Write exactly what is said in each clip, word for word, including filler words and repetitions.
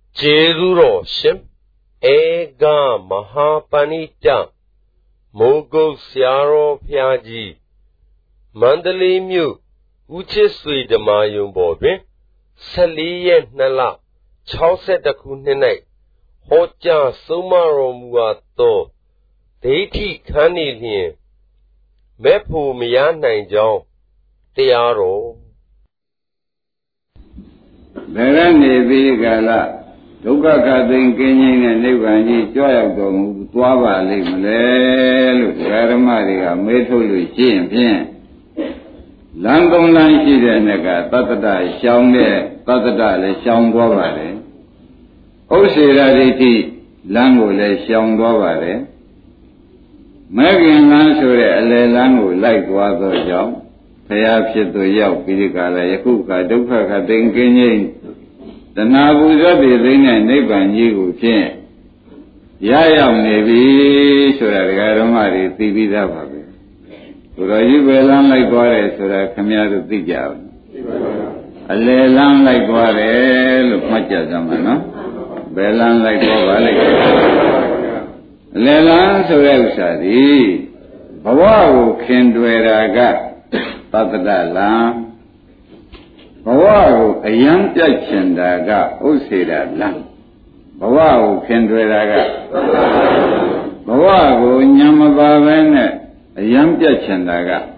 Jeruro Shim Ega Mahapanita Mogo Siaro Piaji Mandali Mu Uchisui de Mayum Bobin Saliye Nala Chauset the Kunene Hoja Sumaro Muato Deiti Kanilin Mepu Miana Jong Tiaro Verani Vigala Duka Katin Kinin and Nivani Joyagum Tuava Limle Garamariga Metu Champion Langong Lanchi Nega Tatata Shangme Tatata Le Shang Govare Osirati Lango Le Shang Govare Megan Lansure Ale Lango like Water Jong Perhaps it to Yao Pirikala Yakuka Duka Katin Kinin The Nabuza building and Niban Yigu Chin Yayam Nevi Suragamari Tibida Babi. Uraji Belan like Gore Sura Kamia Tijab. A Lelan like Gore, look much as a man, Belan like Gore. Lelan Surelsadi Bawaru Kendweraga Patadalam. Bawaru a young Jachendaga, Osira Lam. Bawaru Kendreraga. Bawaru Nyamabavan, a young Jachendaga.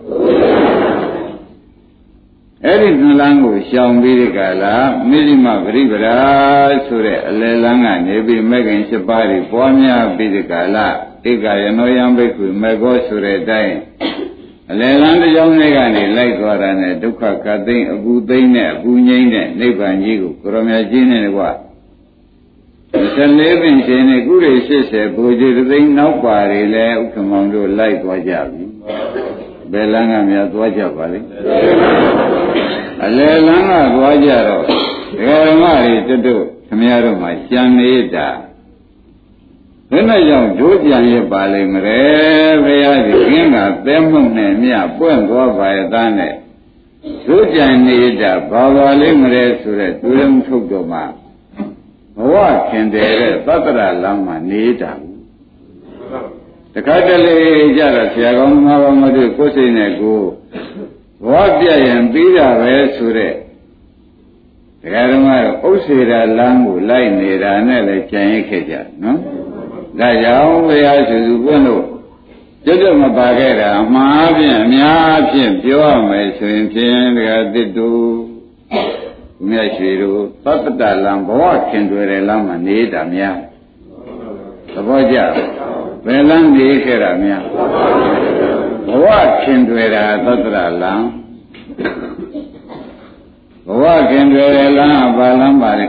Erin Lango, Shang Vidikala, Milima Rivera, Sure, Lelanga, Nebi Megan Shapari, Pomia Vidikala, Tika Yanoyambeku, Mego Sure Dine. Leland young Negani, like Gorane, Duka Katin, a good thing, a Bunyan, Niban Yigu, Kromajin and what. The son living in a good sister, Buji, thing nobody left Commando like Wajabi. Belanga Wajabali. A Lelanga Wajaro, Garamari to do, Kamiaro, my young Nita. When I young Georgian Bali Mare, the king of them, Mia, Point go by a dane. Georgian Nida, Baba Limre, Sure, Durum Tugoma. What can they, Patra Lama Nida? The Katali Jara, Siagam Mavamadu, Cosinego, Wadia and Bida, Sure. The Garamar, Osira Langu, Line Nida, and Ella Chanikeja, no? Gayao, we are to Bueno. Judum Bagera, Mavian, Miapian, Pure, my swim, Gadidu, Miashiru, Papata Lambo, can do a lama, Nida, Mia. The Boja, Velan de Keramia. What can do a Tatra Lam? What can do a lam, Balambari?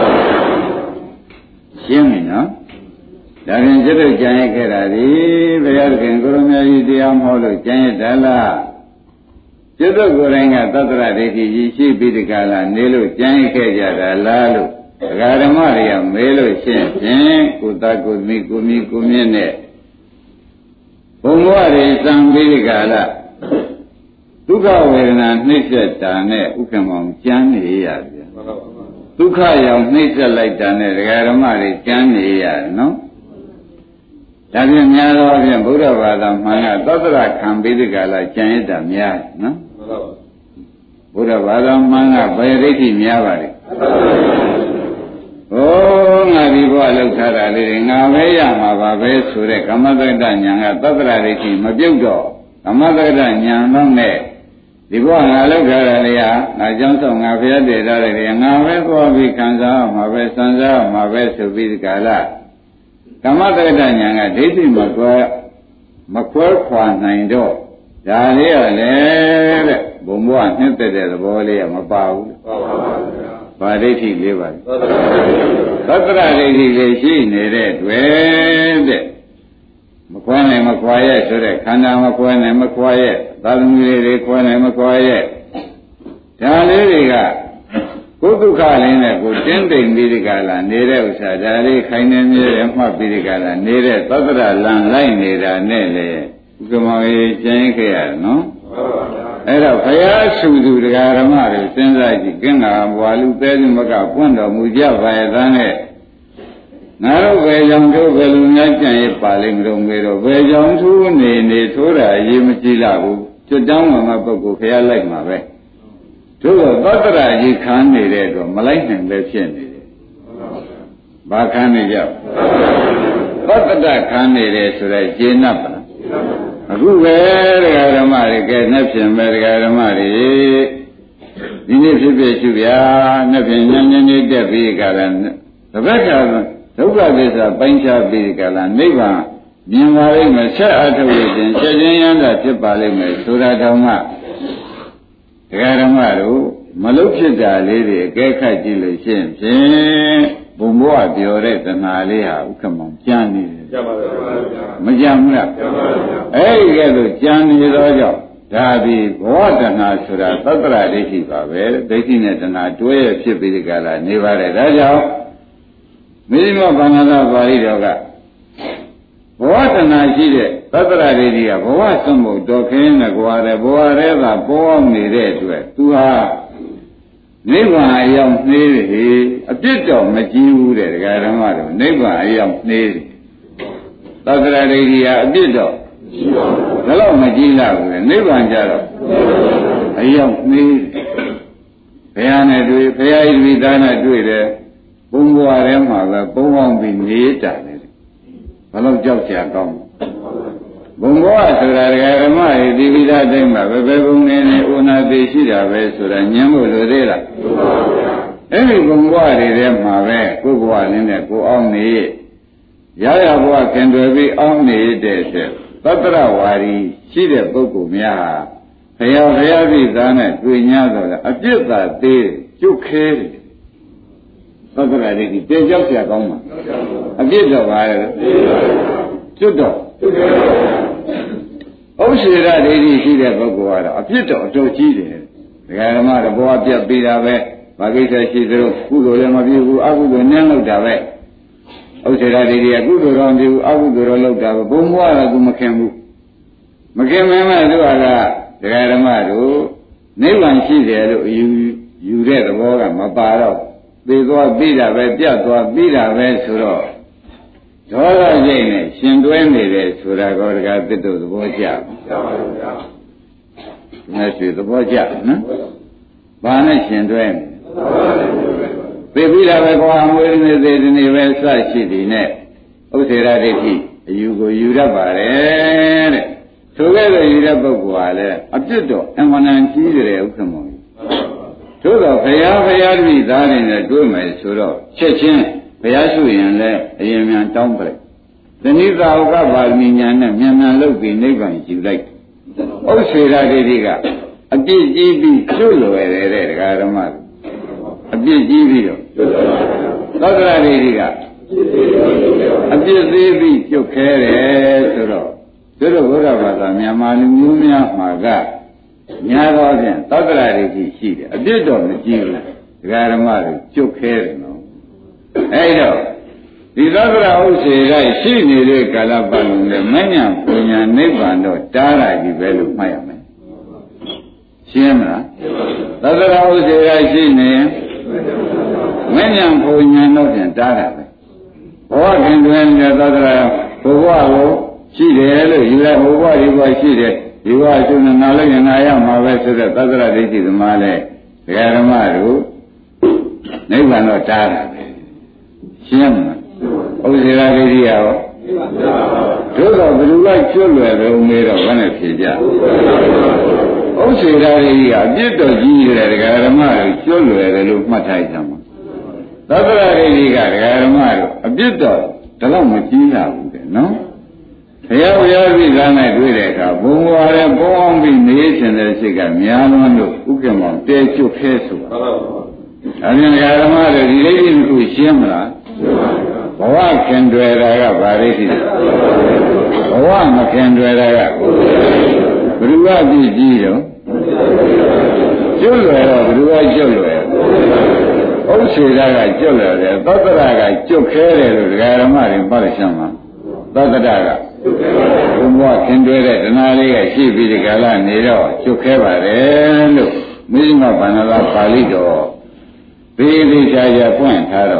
Jimmy, no? Darin Juru Janakari, Bayarkin Gurumya Diam Holo, Janatala. Judo Guranga Tatra Deki, Bidikala, Nilu, Janakaja, Lalu, Garamaria, Melo, Shen, Kutaku, Mikumi, Kumine. Umwari, Sam Bidikala. Tuka Verna, Nisha Tane, Ukamam, Jani, Tuka Yam, Nisha like Tane, Garamari, Jani, no? Daniel Mia, Buddha Vada, Mana, Dodra can be the gala, Janita Mia, no? Buddha Vada, Mana, Bayariki Miavari. Oh, Naribo, Lukara, living away, Mava, Sure, Kamada Danyanga, Dodra Riki, Mabudo, Kamada Danyang, Ne. The boy, I look at Alia, I Johnson, Avia de Daria, Nave, Bobby Kanza, Mave Sanza, Mave, Subi Gala. Kamada Danyanga, Diti Makwa, Makwa Kwan Naindo, Dalia Le, Bumbo, hinted at the body of Mabau, Baditi liver. Tatra Lady, she needed, well, Makwane Makwaye, so that Kana Makwane Makwaye, Dalmiri Kwane Makwaye. Daliga. Kutukalina, Kutending Bidikala, Nere Sadari, Kainemi, Emma Bidikala, Nere, Tatra, Lan Line, Nera, Nele, Kumai, Jankaya, no? Era Paya Sudu, the Garamari, Senza, Ganga, Walu, Pedimaka, Punda, Muja, Vayadane, ငါတို့ဘယ်ကြောင့်တို့ဘယ်လိုများကြံ့ရပါလိမ့်မလို့ငယ်တော့ဘယ်ကြောင့်သူနေနေထိုးတာအရေးမကြီးလာဘူးကျွတ်တောင်းမှပုဂ္ဂိုလ်ဖျားလိုက်မှာပဲတို့တော့သတ္တရာကြီးခံနေတဲ့တော့မလိုက်နိုင်ပဲဖြစ်နေတယ်ဘာခံနေကြသတ္တတခံနေတယ်ဆိုတော့ကျေနပ်ပါလားအခုပဲတရားဓမ္မတွေကဲနှက်ဖြင့်ပဲတရားဓမ္မတွေဒီနေ့ဖြစ်ဖြစ်ရှုဗျာနှက်ဖြင့်ညဉ့်ညဉ့်လေးတက်ပြီးကြတာတပတ်ကဒုက္ခသစ္စာပိုင်းခြားပြီးကြလားနိဗ္ဗာန်မြင်ပါလိမ့်မယ်ဆက်အထုတ်လို့ရှင်ချက်ချင်းရမ်းတာဖြစ်ပါလိမ့်မယ်ဆိုတာတောင်မှတရားဓမ္မတို့မလုဖြစ်တာလေးတွေအကဲခတ်ကြည့်လို့ရှိရင်ဖြင့်ဘုံဘဝပြောတဲ့တဏှာလေးဟာဥက္ကမောင်ကြမ်းနေတယ်ကြပါပါဘုရားမကြမ်းဘူးလားကြပါပါဘုရားအဲ့ဒီကဲလို့ကြမ်းနေသောကြောင့်ဒါဒီဘဝတဏှာဆိုတာသတ္တရာဒိဋ္ဌိပါပဲဒိဋ္ဌိနဲ့တဏှာတွဲရဖြစ်ပြီးဒီကလာနေပါတယ်ဒါကြောင့်မိမဘာနာသာပါဠိတော်ကဘဝတဏှာရှိတဲ့သတ္တရာဒိဋ္ဌိကဘဝသံဘုတ်တော်ခင်းနဲ့ကြွားတယ်ဘဝရဲကပေါ်နေတဲ့အတွက်သူဟာနိဗ္ဗာန်အရောက်နှေးတယ်အပြစ်တော့မကြီးဘူးတဲ့ဒကာဓမ္မတို့နိဗ္ဗာန်အရောက်နှေးတယ်သတ္တရာဒိဋ္ဌိကအပြစ်တော့ဒါတော့မကြီးလာဘူးလေနိဗ္ဗာန်ကြတော့အရောက်နှေးဘုရားနဲ့တွေ့ဘုရားဤမိသားနဲ့တွေ့တယ်ဘုံဘဝထဲမှာပဲပုံအောင်ပြီးနေတာလေဘယ်တော့ကြောက်ကြကောင်းဘုံဘဝဆိုတာဒကာဓမ္မဤဒီမိသားတိုင်းမှာပဲပဲဘုံနေနေဥနာသေးရှိတာပဲဆိုတာညံဖို့လိုသေးလားအဲ့ဒီဘုံဘဝတွေထဲမှာပဲကိုယ်ဘဝလေးနဲ့ကိုယ်အောင်နေရရဘဝခင်တွယ်ပြီးအောင်နေတဲ့တဲ့သတ္တရဝါရီရှိတဲ့ပုဂ္ဂိုလ်များဟာဘုရားဘုရားပြည်သားနဲ့တွေ့냐တော့အပြစ်သာသေးကျွတ်ခဲတယ်သတ္တရဒိဋ္ဌိတေကြောက်ပြကောင်းမှာအပြစ်တော့ပါရဲ့ကျွတ်တော့ဥစ္စေရဒိဋ္ဌိရှိတဲ့ပုဂ္ဂိုလ်ကတော့အပြစ်တော့အတော်ကြီးတယ်ဒကာဓမ္မတော့ဘဝပြတ်ပြီးတာပဲဘာကိစ္စရှိသလိုကုသိုလ်လည်းမပြုဘူးအကုသိုလ်နည်းလောက်တာပဲဥစ္စေရဒိဋ္ဌိကကုသိုလ်တော်ပြုအကုသိုလ်တော်လောက်တာပဲဘုံဘဝကသူမခင်ဘူးမခင်မင်းမဲ့သူကဒကာဓမ္မတို့နိဗ္ဗာန်ရှိတယ်လို့ယူယူတဲ့သဘောကမပါတော့သေသွားပြီးတာပဲပြတ်သွားပြီးတာပဲဆိုတော့ဒေါသစိတ်နဲ့ရှင်တွဲနေတယ်ဆိုတာကောဒကာသစ်တို့သဘောကျပါပါဘုရား။ဒါဆိုသဘောကျနော်။ဘာနဲ့ရှင်တွဲနေသိပြီးတာပဲကွာမွေးနေသေးတယ်နေပဲစရှိသည်နဲ့ဥစ္စေရဒိဋ္ဌိအယူကိုယူရပါတယ်တဲ့။ထိုကဲ့သို့ယူတဲ့ပုဂ္ဂိုလ်ဟာလည်းအပြစ်တော့အမှန်တန်ကြီးတယ်ဥက္ကမောသို့တော့ဘုရားဘုရားတိသားတွေနဲ့တွေ့မယ်ဆိုတော့ချက်ချင်းဘုရားရှုရင်လည်းအရင်မြန်တောင်းပလိုက်သနိသာဝကပါဠိညာနဲ့မြန်မြန်လုပ်ပြီးနိဗ္ဗာန်ယူလိုက်ဥစ္စေရဒိဋ္ဌိကအပြစ်ကြီးပြီးကျွလွယ်တယ်တဲ့ဒကာဓမ္မအပြစ်ကြီးပြီးတော့သတ္တရဒိဋ္ဌိကအပြစ်သေးပြီးကျွတ်ခဲတယ်ဆိုတော့တို့ဘုရားဘာသာမြန်မာလူမျိုးများမှာကများသောဖြင့်သတ္တရာဒိဋ္ဌိရှိတယ်အပြစ်တော့မကြည့်ဘူးဒကာဓမ္မတွေကျွတ်ခဲတယ်နော်အဲ့တော့ဒီသတ္တရာဥစ္စေကရှိနေတဲ့ကာလပတ်လုံးနဲ့မဉ္ဇဉ်ပူညာနိဗ္ဗာန်တော့တားတာကြီးပဲလို့မှတ်ရမယ်ရှင်းမလားသတ္တရာဥစ္စေကရှိနေမဉ္ဇဉ်ပူညာတော့ပြန်တားတာပဲဘဝခင်တွင်တဲ့သတ္တရာဘဝကိုရှိတယ်လို့ယူလိုက်ဘဝဒီဘဝရှိတယ်ဒီဘဝကျုံနာလို့ရင်နာရမှာပဲဆိုတဲ့သတ္တရဒိဋ္ဌိသမားလဲဒကာဓမ္မတို့နိဗ္ဗာန်တော့တားတာပဲရှင်းမလားဥစ္စေရဒိဋ္ဌိရောတို့တော့ဘယ်လိုလဲကျွတ်လွယ်ပဲဦးမေးတော့ဘာနဲ့ဖြေကြဥစ္စေရဒိဋ္ဌိကအပြစ်တော်ကြီးတယ်ဒကာဓမ္မတို့ကျွတ်လွယ်တယ်လို့မှတ်ထားကြမှာသတ္တရဒိဋ္ဌိကဒကာဓမ္မတို့အပြစ်တော်ဒါတော့မကြီးလာဘူးတဲ့နော်ဘုရားဘုရားပြည်သားနဲ့တွေ့တဲ့အခါဘုံဘဝရဲ့ဘုံအောင်ပြီးနေခြင်းတဲ့စိတ်ကများလွန်းလို့ဥက္ကမောင်တဲကျွတ်ခဲဆိုတာမှန်ပါပါအမြင်ဓမ္မတွေဒီဒိဋ္ဌိကိုရှင်းမလားရှင်းပါပါဘဝခင်တွယ်တာကဗာဒိဋ္ဌိဘဝမခင်တွယ်တာကဘ누구ကပြည့်ကြီးတော့ကျွတ်လွယ်တော့ဘ누구ကကျွတ်လွယ်ဥစ္စေရကကျွတ်လွယ်တယ်သတ္တရကကျွတ်ခဲတယ်လို့ဒကာဓမ္မတွေပတ်လို့ရှင်းမှာသတ္တရကဘုံဘဝခင်တွဲတဲ့တဏှာလေးကရှိပြီးဒီကလာနေတော့ကျွတ်ခဲပါတယ်လို့မိမဗန္နလာပါဠိတော်ဘေးဘေးချာချာပွင့်ထားတော့ဒ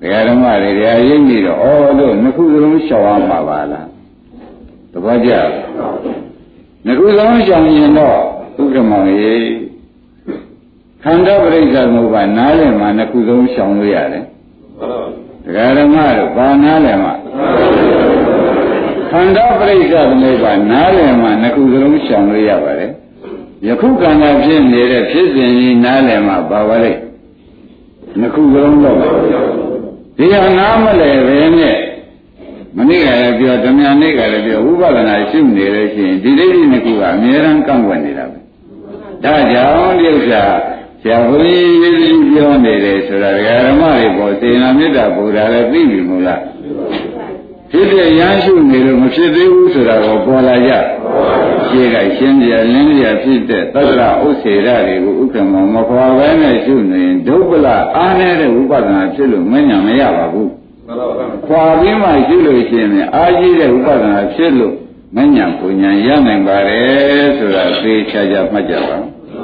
ဓမ္မတွေတရားရိပ်ပြီးတော့ဩတို့နှစ်ခုစလုံးရှောင်ရမှာပါလားသဘောကျနှစ်ခုစလုံးရှောင်ရင်တော့ဥက္ကမောင်ကြီးခန္ဓာပရိစ္ဆေသမုပ္ပါနားလည်မှာနှစ်ခုစလုံးရှောင်လို့ရတယ်တရားဓမ္မတို့ဘာနားလည်မှာခန္ဓာပရိစ္ဆေသမုပ္ပါနားလည်မှာနှစ်ခုစလုံးရှောင်လို့ရပါတယ်ယခုခန္ဓာဖြစ်နေတဲ့ဖြစ်စဉ်ကြီးနားလည်မှာပါပါလိမ့်နှစ်ခုစလုံးတော့ဒီဟာနားမလဲပဲနဲ့မနေ့ကလည်းပြောဓမ္မနေ့ကလည်းပြောဥပဒနာရှုနေလို့ရှိရင်ဒီဒိဋ္ဌိနှစ်ခုကအမြဲတမ်းကန့်ကွက်နေတာပဲဒါကြောင့်ဒီဥစ္စာဆရာဘုန်းကြီးရေးပြီးပြောနေတယ်ဆိုတာဓမ္မတွေပေါ်စေနာမေတ္တာဘုရားလည်းသိပြီမို့လားဖြစ်ဖြစ်ရမ်းရှုနေလို့မဖြစ်သေးဘူးဆိုတာကိုပေါ်လာကြရှင်းကရှင်းပြလင်းပြဖြစ်တဲ့သတ္တရဥစ္စေရတွေကိုဥက္ကမောမခွာဘဲနဲ့ရှုနေရင်ဒုပ္ပလအားနေတဲ့ဥပဒနာဖြစ်လို့မညာမရပါဘူးခွာပြီးမှရှုလို့ရှိရင်အာကြီးတဲ့ဥပဒနာဖြစ်လို့မညာပူညာရနိုင်ပါတယ်ဆိုတာသိချာချာမှတ်ကြပါ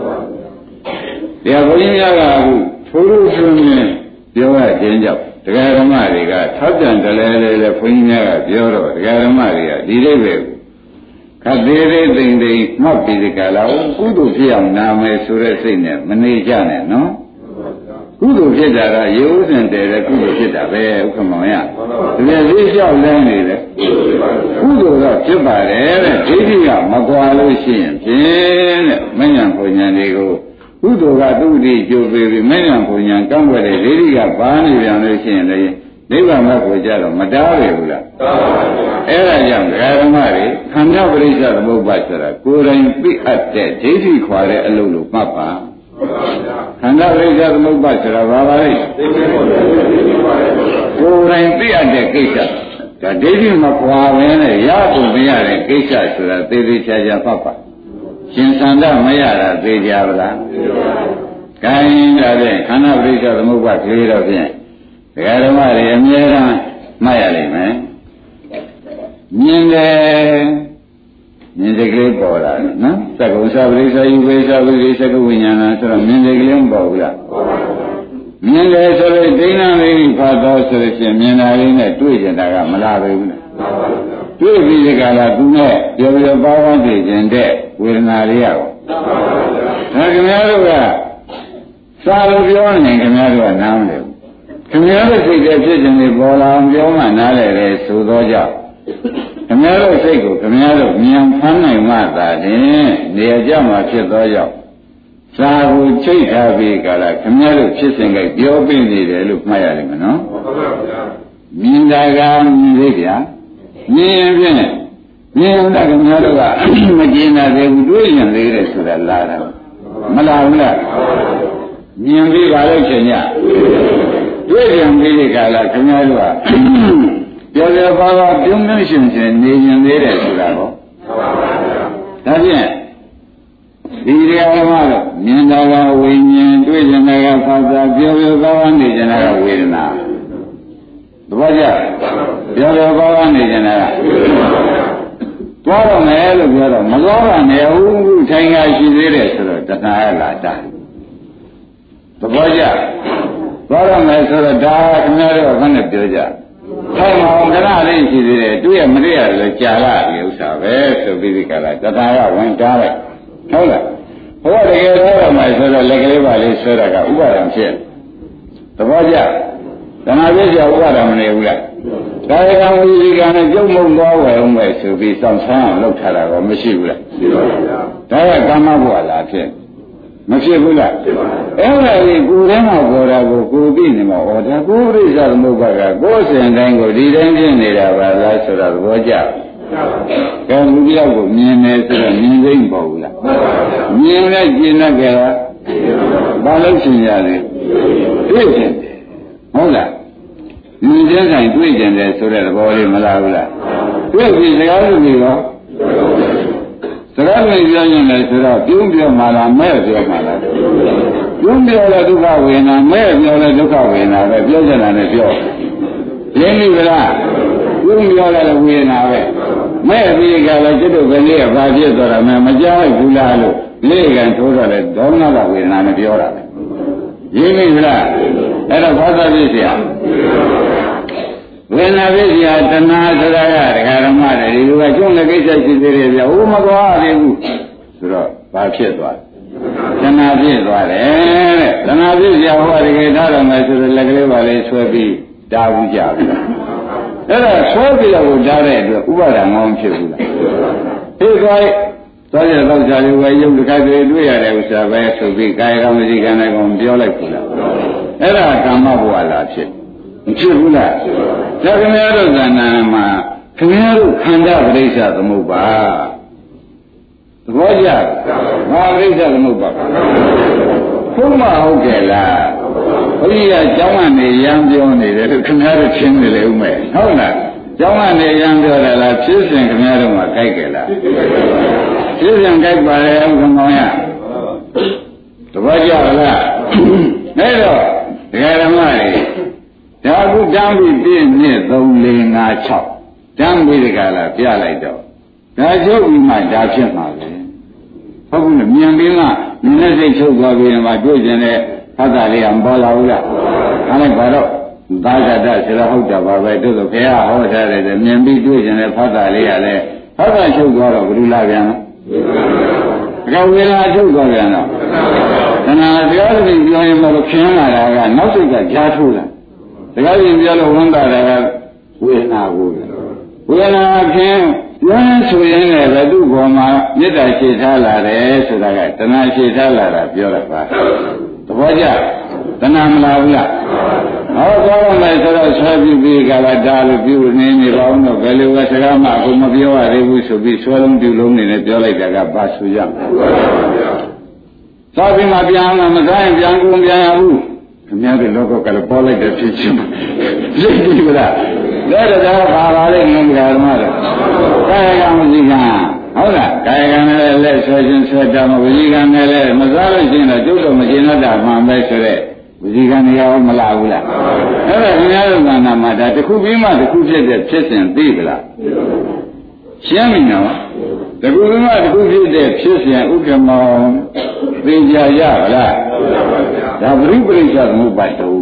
တရားဘုန်းကြီးများကအခုထိုးလို့ဆိုရင်ပြောရခြင်းကြောင့်တရားဓမ္မတွေကထောက်ပြန်တယ်လေလေဘုန်းကြီးများကပြောတော့တရားဓမ္မတွေကဒီလိုပဲခတ်သေးသေးသိမ့်သိမ့်မှတ်ပြီးဒီကလာကုသိုလ်ဖြစ်အောင်နာမယ်ဆိုတဲ့စိတ်နဲ့မနေကြနဲ့နော်ကုသိုလ်ဖြစ်တာကရေဥစဉ်တည်တဲ့ကုသိုလ်ဖြစ်တာပဲဥက္ကမောင်ရဒီလိုလေးလျှောက်လန်းနေတယ်ကုသိုလ်ကဖြစ်ပါတယ်တဲ့ဒိဋ္ဌိကမကွာလို့ရှိရင်ဖြင့်တဲ့မဉ္ဇဉ်ဘုံဉာဏ်တွေကိုကုသိုလ်ကသူ့အတိကျိုးပေးပြီးမဉ္ဇဉ်ဘုံဉာဏ်ကန့်ွက်တဲ့ဒိဋ္ဌိကပါနေပြန်လို့ရှိရင်လည်းနိဗ္ဗာန်ဘက်ကိုကြတော့မတားရဘူးလားအဲ့ဒါကြောင့်ဓမ္မတွေခန္ဓာပရိစ္ဆေသမုပ္ပါဆိုတာကိုယ်တိုင်သိအပ်တဲ့ဒိဋ္ဌိခွာတဲ့အလုပ်လို့မှတ်ပါခန္ဓာပရိစ္ဆေသမုပ္ပါဆိုတာဘာပါလဲကိုယ်တိုင်သိအပ်တဲ့ကိစ္စဒါဒိဋ္ဌိမခွာဘဲနဲ့ရဖို့မရတဲ့ကိစ္စဆိုတာသေသေးချာချာမှတ်ပါရှင်သန္တာမရတာသိကြပါလားကိုင်းဒါဖြင့်ခန္ဓာပရိစ္ဆေသမုပ္ပါခေတော့ဖြင့်ဒကာဓမ္မတွေအမြဲတမ်းမှတ်ရလိမ့်မယ်မြင်တယ်မြင်တဲ့ကလေးပေါ်လာတယ်နော်သက္ကုသပရိစ္ဆေယုဝေသပရိစ္ဆေကဝိညာဏဆိုတော့မြင်တဲ့ကလေးမပေါ်ဘူးလားမြင်တယ်ဆိုတော့ဒိဋ္ဌိလေးဖတ်တော့ဆိုလို့ရှိရင်မြင်တာလေးနဲ့တွေ့ကြတာကမလာဘူးလားတွေ့ပြီးဒီကလာသူနဲ့ပြောပြောပါဝန်းတည်ခြင်းတဲ့ဝေဒနာလေးရောဒါခင်ဗျားတို့ကစာလို့ပြောနေခင်ဗျားတို့ကနားမလည်ဘူးခင်ဗျားတို့စိတ်ရဲ့ဖြစ်ခြင်းတွေပေါ်လာအောင်ပြောမှနားလည်တယ်ဆိုတော့ကြောင့်ခင်ဗျားတို့စိတ်ကိုခင်ဗျားတို့ဉာဏ်ဖမ်းနိုင်မှသာလျှင်နေရာကြမှာဖြစ်သောကြောင့်စာကိုချိတ်ထားပြီးကြလားခင်ဗျားတို့ဖြစ်စဉ်ကပြောပြနေတယ်လို့မှတ်ရတယ်မနော်မြင်တာကမြင်သေးဗျာမြင်ရင်ဖြင့်မြင်တာခင်ဗျားတို့ကမကျင်တာသေးဘူးတွေးရင်သေးတယ်ဆိုတာလာတာမလာဘူးလားမြင်ပြီးပါလို့ရှင်ညတွေ့ကြံပြီးဒီကလာခင်ဗျားတို့ကပြောပြောပါပါပြုံးမြင့်ရှင်ရှင်နေရင်သေးတယ်ဆိုတာဟောဒါဖြင့်ဒီတရားဓမ္မတော့မြင်တာကဝိညာဉ်တွေ့ကြတာကဖာသာပြောပြောပါပါနေကြတာကဝေဒနာသဘောကျပြောပြောပါပါနေကြတာကသွားတော့မယ်လို့ပြောတော့မသွားပါနဲ့ဟုတ်ထိုင်ရရှိသေးတယ်ဆိုတော့တဏှာရလာတာသဘောကျသွားတော့မယ်ဆိုတော့ဒါခင်ဗျားတို့ကခနဲ့ပြောကြထိုင်မအောင်ခဏလေးရှိသေးတယ်တွေ့ရမတွေ့ရတယ်ကြာလာဒီဥစ္စာပဲဆိုပြီးဒီကလာတဏှာရဝင်တားလိုက်ဟုတ်လားဘုရားတကယ်သွားတော့မယ်ဆိုတော့လက်ကလေးပါလေးဆွဲတာကဥပါဒံဖြစ်သဘောကျတဏှာပြည့်ကြဥပါဒံမနေဘူးလားဒါရကံဝိရိကံနဲ့ကြုံမုံသွားဝယ်အောင်ပဲဆိုပြီးစောင့်ဆန်းအောင်လုပ်ထားတာတော့မရှိဘူးလားရှိပါဗျာဒါကကာမဘဝလားဖြစ်မဖြစ်ဘူးလားဖြစ်ပါဘူးအဲ့ဒါကြီးကိုယ်ထဲမှာပေါ်တာကိုကိုယ်ပြီးနေမှာဟောဒါကိုယ်ပြိဿသမုပ္ပါကကိုယ်စဉ်တိုင်းကိုဒီတိုင်းဖြစ်နေတာပါလားဆိုတော့သဘောကျကဲလူတယောက်ကိုမြင်နေဆိုတော့မြင်သိမ့်ပေါ့ဘူးလားမြင်လဲကျင်တတ်ကြလားဘာလို့ရှင်ရလဲတွေ့တယ်ဟုတ်လားမြင်တဲ့ဆိုင်တွေ့ကြတယ်ဆိုတဲ့သဘောလေးမလားဘူးလားတွေ့ပြီစကားလို့ပြီးတော့စကားလို့ပြောရင်လည်းဆိုတော့ပြုံးပြောမှလားမဲ့ပြောမှလားပြုံးပြောလဲဒုက္ခဝေဒနာမဲ့ပြောလဲဒုက္ခဝေဒနာပဲပြောကြတာနဲ့ပြောရင်းပြီလားပြုံးပြောလဲဝေဒနာပဲမဲ့ပြီးကြလဲကျွတ်တို့ကလေးကဘာဖြစ်သွားတာမှမကြောက်ဘူးလားလို့လေးကံထိုးတော့လဲဒေါမနကဝေဒနာနဲ့ပြောတာပဲရင်းမိလားအဲ့တော့ဘာသာပြည့်စရာဝေဒနာပြည့်စရာတဏှာဆိုတာကဒကာဓမ္မတွေဒီလိုကကျုံးတဲ့ကိစ္စရှိသေးတယ်ဗျဟိုမသွားသေးဘူးဆိုတော့ဘာဖြစ်သွားတဏှာပြည့်သွားတယ်တဲ့တဏှာပြည့်စရာဟောတကယ်ထားတော့မယ်ဆိုတော့လက်ကလေးပါလေးဆွဲပြီးတားဘူးကြပြီအဲ့ဒါဆွဲပြီးတော့တားတဲ့အတွက်ဥပါဒံမောင်းဖြစ်ဘူးလားဖြစ်သွားသွားရတော့ကြာလေးဝယ်ရုပ်တစ်ခါတည်းတွေ့ရတဲ့ဥစ္စာပဲဆိုပြီးကာယကံဝစီကံနဲ့ကောင်ပြောလိုက်ဘူးလားအဲ့ဒါကာမဘဝလားဖြစ်မဖြစ်ဘူးလားဒါခင်ဗျားတို့ဇာနာမှာခင်ဗျားတို့ခန္ဓာပရိစ္ဆသမုပ္ပါသဘောကျဘာပရိစ္ဆသမုပ္ပါဘုမဟုတ်ကြလားဘုရားကျောင်းကနေရံပြောနေတယ်ခင်ဗျားတို့ချင်းနေလေဦးမယ်ဟုတ်လားကျောင်းကနေရံပြောတယ်လားဖြစ်စဉ်ခင်ဗျားတို့မှာကြိုက်ကြလားဖြစ်စဉ်ကြိုက်ပါလေဥက္ကမောင်ရသဘောကျလားအဲ့တော့ဒကာဓမ္မတွေဒါအခုတမ်းပြီးပြည့်နှစ်သုံးလေးငါး၆တမ်းပြီးဒီကလာပြလိုက်တော့ဒါချုပ်ပြီးမှဒါဖြစ်မှာပဲဟုတ်ဘူးလေမြန်ပြီးမှနည်းနည်းစိတ်ချုပ်သွားပြီးမှတွေ့ကျင်တဲ့ဖတ်တာလေးကမပေါ်လာဘူးလားအဲ့ဒါဘာတော့သာဂတဆိုတော့ဟုတ်တာပါပဲတို့ဆိုခင်ဗျာဟောထားတယ်မြန်ပြီးတွေ့ကျင်တဲ့ဖတ်တာလေးကလည်းဖတ်တာချုပ်သွားတော့ဘယ်လိုလာပြန်လဲဒါကဝေဒနာချုပ်သွားပြန်တော့တဏှာတရားတွေပြောရင်တော့ခင်းလာတာကနောက်စိတ်ကကြားထိုးလာတကယ်ရင်ပြောလို့ဝန်တာတယ်ဝေဒနာကိုဝေဒနာခင်းပြောရင်ဆိုရင်လည်းဘယ်သူ့ဘောမှာမေတ္တာရှိထားလာတယ်ဆိုတာကတဏှာရှိထားလာတာပြောရပါသဘောကျတဏှာမလားဘူးလားဟောကောင်းမယ်ဆိုတော့ဆွဲပြီးပြီးကလာဒါလို့ပြုနေနေပါဦးတော့ဘယ်လိုပဲစကားမှအခုမပြောရသေးဘူးဆိုပြီးဆွဲလုံးပြုလုံးနေနဲ့ပြောလိုက်တာကဘာဆိုရမလဲသွားပြီးမှပြန်လာမစားရင်ပြန်ကုန်ပြန်ရဘူးခင်ဗျားတို့လောကကလည်းပေါ်လိုက်တဲ့ဖြစ်ချင်းလိမ့်ပြီလားလဲတော့ဘာပါလဲငုံကြဓမ္မတော့ကာယကံဝစီကံဟုတ်လားကာယကံနဲ့လက်ဆွဲခြင်းဆွဲတာမဝစီကံနဲ့လည်းမစားလို့ရှိရင်တော့ကျုပ်တော့မကျင်တော့တာမှန်ပဲဆိုတဲ့ဝစီကံတွေရောမလာဘူးလားအဲ့ဒါခင်ဗျားတို့ကနာမှာဒါတစ်ခုပြီးမှတစ်ခုဖြစ်တဲ့ဖြစ်စဉ်သိပလားရှင်းပြီနော်တကူကတကူဖြစ်တဲ့ဖြစ်စဉ်ဥက္ကမောင်သိကြရပါလားဒါပရိပရိစ္ဆသမုပ္ပါဒ်တုံး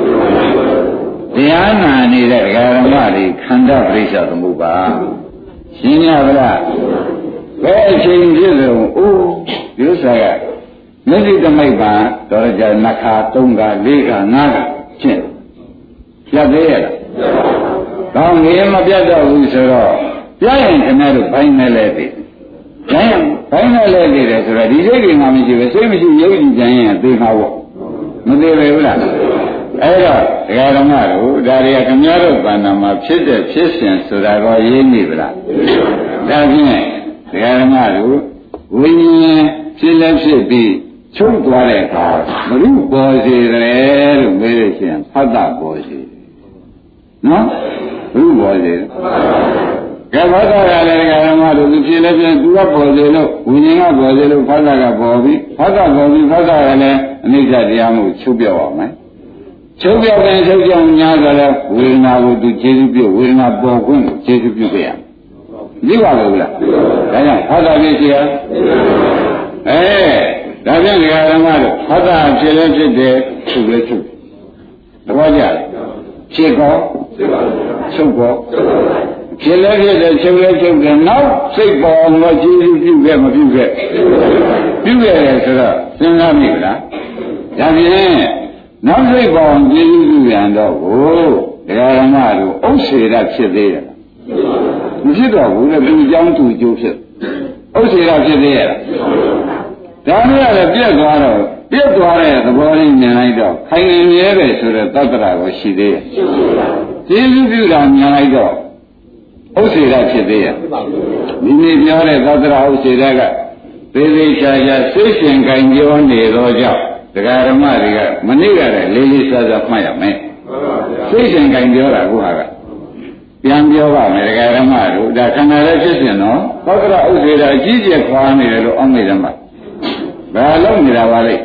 တရားနာနေတဲ့ဓမ္မတွေခန္ဓာပရိစ္ဆသမုပ္ပါဒ်ရှင်းရပါလားဘယ်အချိန်ဖြစ်လို့အိုးဒီဥစ္စာကမျက်စိတမိတ်ပါတော်ကြနှခါသုံးခါလေးခါငါးခါရှင်းပြတ်သေးရလားကောင်းငယ်မပြတ်တော့ဘူးဆိုတော့ပြရင်ခင်ဗျားတို့ဘိုင်းနဲ့လဲသိဘိုင်းဘိုင်းနဲ့လဲသိတယ်ဆိုတော့ဒီစိတ်ကမှမရှိပဲစိတ်မရှိရုပ်ကြည့်ကြရင်သိမှာပေါ့မသိပဲဘူးလားအဲ့တော့ဒကာဓမ္မတို့ဒါတွေကခင်ဗျားတို့ဘာနာမှာဖြစ်တဲ့ဖြစ်စဉ်ဆိုတာတော့ရင်းနေဗလားဒါဖြင့်ဒကာဓမ္မတို့ဝိညာဉ်ဖြစ်လဲဖြစ်ပြီးချုပ်သွားတဲ့အခါဘုရုပေါ်စေတယ်လို့မေးလို့ရှိရင်ဖတ်တာပေါ်စေနော်ဘုရုပေါ်စေကဲဘာသာရလည်းဒကာဓမ္မတို့သူဖြစ်လဲဖြစ်သူကပေါ်စေလို့ဝိညာဉ်ကပေါ်စေလို့ဖတ်တာကပေါ်ပြီးဖတ်တာပေါ်ပြီးဖတ်တာကလည်းအနိစ္စတရားမှုချုပ်ပြောက်အောင်မယ်ချုပ်ပြောက်တဲ့ချုပ်ကြောင့်ညာဆိုလဲဝေဒနာကိုသူကျေစုပြုဝေဒနာပေါ်ခွင့်ကိုကျေစုပြုခဲ့ရဒီပါလို့လားဒါကြောင့်ဖတ်တာဖြစ်စီရအဲဒါဖြင့်ဒကာဓမ္မတို့ဖတ်တာဖြစ်လဲဖြစ်တယ်ချုပ်လဲချုပ်သဘောကျလားဖြစ်ကောချုပ်ကောဖြစ်လဲဖြစ်တယ်ချုပ်လဲချုပ်တယ်နောက်စိတ်ပေါ်တော့ကျေစုပြုခဲ့မပြုခဲ့ပြုခဲ့တယ်ဆိုတော့စဉ်းစားမိဗလားဒါဖြင့်နောက်စိတ်ပေါ်ကျေစုပြုရန်တော့ကိုဒကာဓမ္မတို့ဥစ္စေရဖြစ်သေးတယ်မဖြစ်တော့ဘူးလေသူအကြောင်းသူအကျိုးဖြစ်ဥစ္စေရဖြစ်သေးရဲ့ဒါမျိုးလည်းပြက်သွားတော့ပြက်သွားတဲ့သဘောလေးမြင်လိုက်တော့ခိုင်နေမြဲတယ်ဆိုတဲ့သတ္တရာကိုရှိသေးရဲ့ကျေစုပြုတာမြင်လိုက်တော့ဥစ္စေရဖြစ်သေးရဲ့ဒီနေ့ပြောတဲ့သတ္တရာဥစ္စေရကသေသေးချာချာစိတ်ရှင်ကြင်ပြောနေတော့ကြောင့်ဒကာဓမ္မတွေကမနေ့ကလည်းလေးလေးစားစားမှတ်ရမယ်စိတ်ရှင်ကြင်ပြောတာကိုဟာကပြန်ပြောပါမယ်ဒကာဓမ္မတို့ဒါခန္ဓာလည်းဖြစ်စဉ်တော့သတ္တရာဥစ္စေရအကြီးကျယ်ခွာနေတယ်လို့အောက်မေ့တယ်မှာဘာလို့နေတာပါလဲ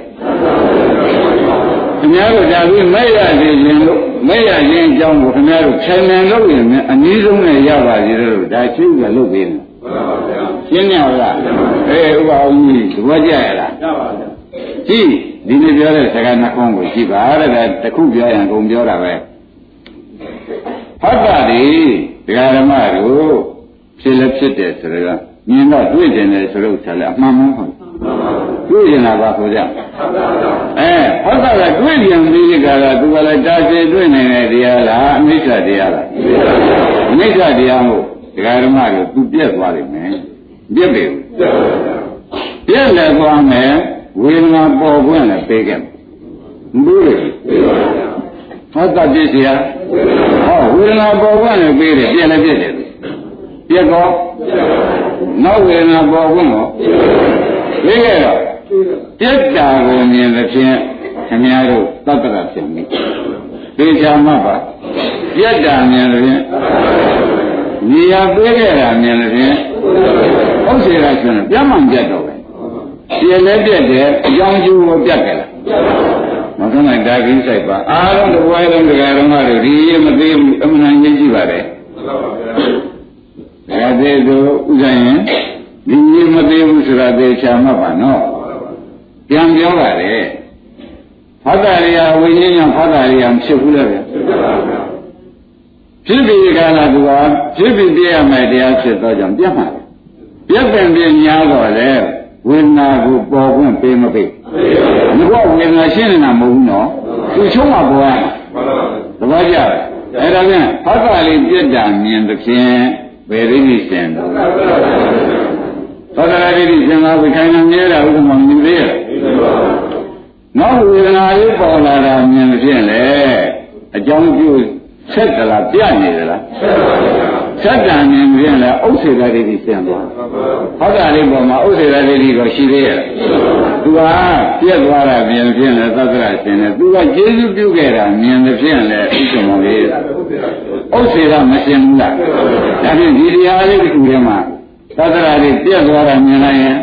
ခင်ဗျားတို့ဒါပြီးမဲ့ရသေးခြင်းလို့မဲ့ရခြင်းအကြောင်းကိုခင်ဗျားတို့ခြံနေလို့ရင်အနည်းဆုံးနဲ့ရပါသေးတယ်လို့ဒါချင်းကလုပ်ပေးတယ်ရှင်းရလားအေးဥပအောင်ကြီးသဘောကျရလားကြပါဗျာကြည့်ဒီနေ့ပြောတဲ့စကားနှခုကိုကြည့်ပါတဲ့တခုပြောရင်ကုန်ပြောတာပဲဟုတ်ပါလေဒကာဓမ္မတို့ဖြစ်လည်းဖြစ်တယ်ဆိုတော့မြင်တော့တွေ့တယ်လေဆိုတော့ဆက်လည်းအမှန်မှန်ဟုတ်တွေ့ရင်လာပါဆိုကြအဲဟုတ်တာကတွေ့ရင်ပြီးကြတာသူကလည်းတာရှည်တွေ့နိုင်တဲ့တရားလားအနိစ္စတရားလားအနိစ္စတရားမို့ဒကာဓမ္မတို့သူပြက်သွားလိမ့်မယ်ပြက်ပြီပြက်လည်းသွားမယ်ဝေဒနာပေါ်ခွင့်လည်းပေးခဲ့မလို့လေဟုတ်တာပြည့်စရာဟောဝေဒနာပေါ်ခွင့်လည်းပေးတယ်ပြက်လည်းပြက်တယ်ပြက်တော့နောက်ဝေဒနာပေါ်ခွင့်ကိုပေးခဲ့တော့ပြက်တာကိုမြင်တဲ့ဖြင့်ခင်ဗျားတို့သတ္တရဖြစ်ပြီသေချာမှပါပြက်တာမြင်တဲ့ဖြင့်နေရာပေးခဲ့တာမြင်တဲ့ဖြင့်ဟုတ်စေတာဆိုရင်ပြမှန်ပြတ်တော့ပဲပြည့်လည်းပြတ်တယ်အကြောင်းကျိုးကိုပြတ်ကြလားမဆုံးနိုင်ဒါကြီးဆိုင်ပါအားလုံးတစ်ဝိုင်းလုံးတရားတော်တို့ဒီမသေးဘူးအမှန်တန်ကြီးကြည့်ပါတယ်ဒါသေးတို့ဥစ္စာရင်ဒီမသေးဘူးဆိုတာသေချာမှတ်ပါနော်ပြန်ပြောပါလေဖတ်တာရိယာဝိညာဉ်ကြောင့်ဖတ်တာရိယာမဖြစ်ဘူးလေဗျဖြစ်ပြီးကြလားသူကဖြစ်ပြီးပြရမယ်တရားဖြစ်တော့ကြောင့်ပြတ်မှာပြတ်ပင်ပြညာတော့လေဝေဒနာကိုပေါ်ခွင့်ပေးမပေးဘူးဘုရားဝေဒနာရှင်းနေတာမဟုတ်ဘူးနော်သူချုံးမှာပေါ်ရမှာသဘောကျလားအဲ့ဒါပြန်ဖတ်တာလေးပြတ်တာမြင်သဖြင့်ဘယ်ရင်းကြီးရှင်တော့သောတာရတိရှင်သာဝိခိုင်နာမြဲတာဥက္ကမမြင်သေးရဲ့နောက်ဝေဒနာလေးပေါ်လာတာမြင်ဖြင့်လေအကြောင်းကျိုးဆက်ကြလားပြနေကြလားဆက်တာမြင်ဖြင့်လေဥစ္စေတရတိရှင်သွားသောတာလေးပေါ်မှာဥစ္စေတရတိကိုရှိသေးရဲ့သူကပြက်သွားတာမြင်ဖြင့်လေသတ္တရရှင်လေသူကကျေးဇူးပြုခဲ့တာမြင်ဖြင့်လေဥက္ကမလေးဥစ္စေတမရှင်ဘူးလားဒါဖြင့်ဒီတရားလေးတစ်ခုထဲမှာသတ္တရာတွေပြက်သွားတာမြင်လိုက်ရင်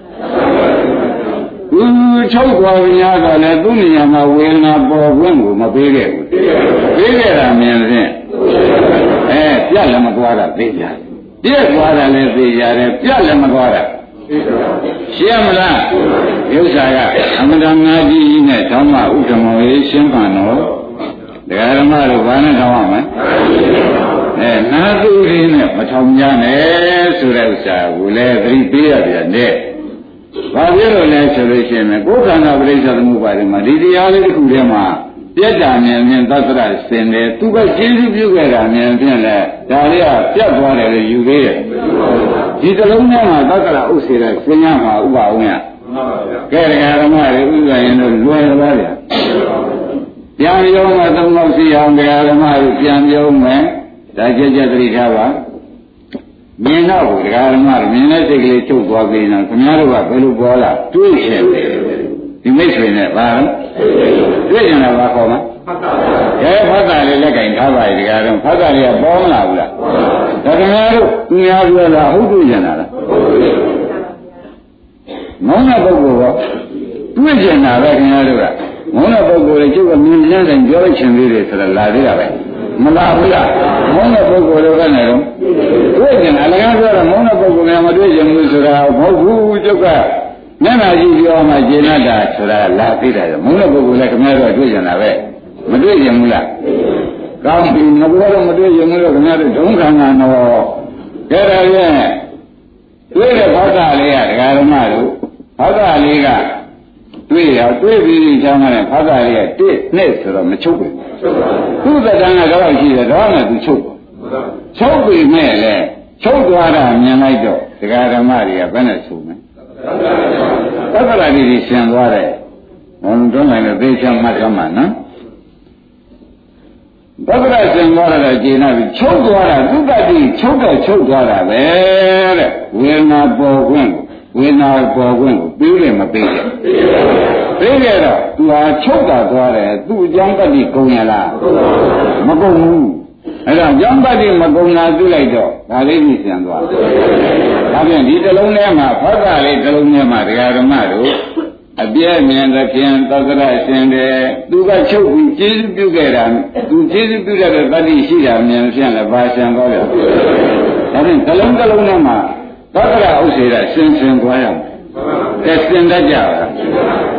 သူချုပ်သွားပြီများတော့လေသူ့နေရာမှာဝေဒနာပေါ်ခွင့်ကိုမပေးခဲ့ဘူးပေးခဲ့တာမြင်ဖြင့်အဲပြက်လည်းမသွားတာသိကြတယ်ပြက်သွားတာလည်းသိကြတယ်ပြက်လည်းမသွားတာရှင်းမလားဥစ္စာကအမတန်ငါကြီးကြီးနဲ့ဓမ္မဥဒ္ဓမောရေးရှင်းပါတော့ဒကာဓမ္မတို့ဘာနဲ့ထောင်းရမလဲအဲနာသူရင်းနဲ့မထောင်ကြနဲ့ဆိုတဲ့ဥစ္စာကိုလည်းသတိပေးရပြန်တဲ့ဘာဖြစ်လို့လဲဆိုလို့ရှိရင်ကိုယ်ခန္ဓာပရိစ္ဆေသမုပ္ပါဒ်မှာဒီတရားလေးတစ်ခုထဲမှာပြက်တာမြင်မြင်သတ္တရစင်တယ်သူကကျေးဇူးပြုခဲ့တာမြင်ဖြင့်လဲဒါလေးကပြတ်သွားတယ်လို့ယူသေးတယ်ဒီတလုံးထဲမှာသတ္တရဥစ္စေတဲ့စင်ရမှာဥပအောင်ရကဲဒကာဓမ္မတွေဥစ္စာရင်တော့လွယ်သွားတယ်ပြန်ရုံးမှာသုံးလို့ရှိအောင်ဒကာဓမ္မတွေပြန်ရုံးမယ်ဒါကြက်ကြက်သတိထားပါမြင်တော့ဒကာဓမ္မတွေမြင်တဲ့စိတ်ကလေးချုပ်သွားပြီနော်ခင်ဗျားတို့ကဘယ်လိုပေါ်လာတွေးရှင်တယ်ဒီမိတ်ဆွေနဲ့ဘာလဲတွေ့ကြတာဘာခေါ်မလဲကဲဖတ်တာလေးလက်ကင်ထားပါရဲ့ဒကာတော့ဖတ်တာလေးကပေါ်မလာဘူးလားဒါခင်ဗျားတို့သူများပြောတာဟုတ်တွေ့ကြတာလားမောင်းတဲ့ပုဂ္ဂိုလ်ကတွေ့ကြတာပဲခင်ဗျားတို့ကမောင်းတဲ့ပုဂ္ဂိုလ်တွေကျုပ်ကမြင်တဲ့တိုင်ပြောချင်သေးတယ်ဆိုတာလာသေးတာပဲမလာဘူးလားမောင်းတဲ့ပုဂ္ဂိုလ်တွေကလည်းတွေ့ကြတာလည်းပြောတော့မောင်းတဲ့ပုဂ္ဂိုလ်ကမတွေ့ကြဘူးဆိုတာမဟုတ်ဘူးကျုပ်ကမျက်နှာကြည့်ပြောမှကျေနပ်တာဆိုတာလာသေးတယ်မောင်းတဲ့ပုဂ္ဂိုလ်လည်းခင်ဗျားတို့တွေ့ကြတာပဲမတွေ့ကြဘူးလားကောင်းပြီငါတို့မတွေ့ကြဘူးလို့ခင်ဗျားတို့ဒုံခံတာတော့ကြဲတယ်ရဲ့တွေ့တဲ့ဘောဓလေးကဒကာဓမ္မတို့ဘောဓလေးကတွေ့ရတွေ့ပြီးချောင်းနဲ့ဘောဓလေးကတစ်နှစ်ဆိုတော့မချုပ်ဘူးသူ့သက်တမ်းကတော့ရှိတယ်တော့မှသူချုပ်ချုပ်ပြီမဲ့လေချုပ်သွားတာမြင်လိုက်တော့ဒကာဓမ္မတွေကဘယ်နဲ့ဆိုမလဲသတ္တရာတိကြီးရှင်သွားတယ်ဘုံတွန်းလိုက်လို့သိချမ်းမှတ်ရမှာနော်သတ္တရာရှင်သွားတော့ကျေနပ်ပြီချုပ်သွားတာသုတ္တိချုပ်တော့ချုပ်သွားတာပဲတဲ့ဝေဒနာပေါ်ခွင့်ဝေဒနာပေါ်ခွင့်ကိုပြီးတယ်မပြီးတယ်ပြီးကြတော့သူဟာချုပ်တာသွားတယ်သူ့အကြောင်းတတိကုန်ရလားမကုန်ဘူးအဲ့တော့အကြောင်းတတိမကုန်တာသိလိုက်တော့ဒါလေးကြီးပြန်သွားတယ်ဒါပြန်ဒီတစ်လုံးထဲမှာဖောက်တာလေးတစ်လုံးထဲမှာဒကာဓမ္မတို့အပြည့်မြင်တဲ့ဖြင့်သတ္တရရှင်တယ်သူကချုပ်ပြီးကျေးဇူးပြုခဲ့တာသူကျေးဇူးပြုတဲ့တတိရှိတာမြင်ဖြင့်လည်းဘာရှင်သွားတယ်ဒါပြန်တစ်လုံးတစ်လုံးထဲမှာသတ္တရဥစ္စေရရှင်းရှင်းသွားရမယ်။အဲရှင်းတတ်ကြပါလား။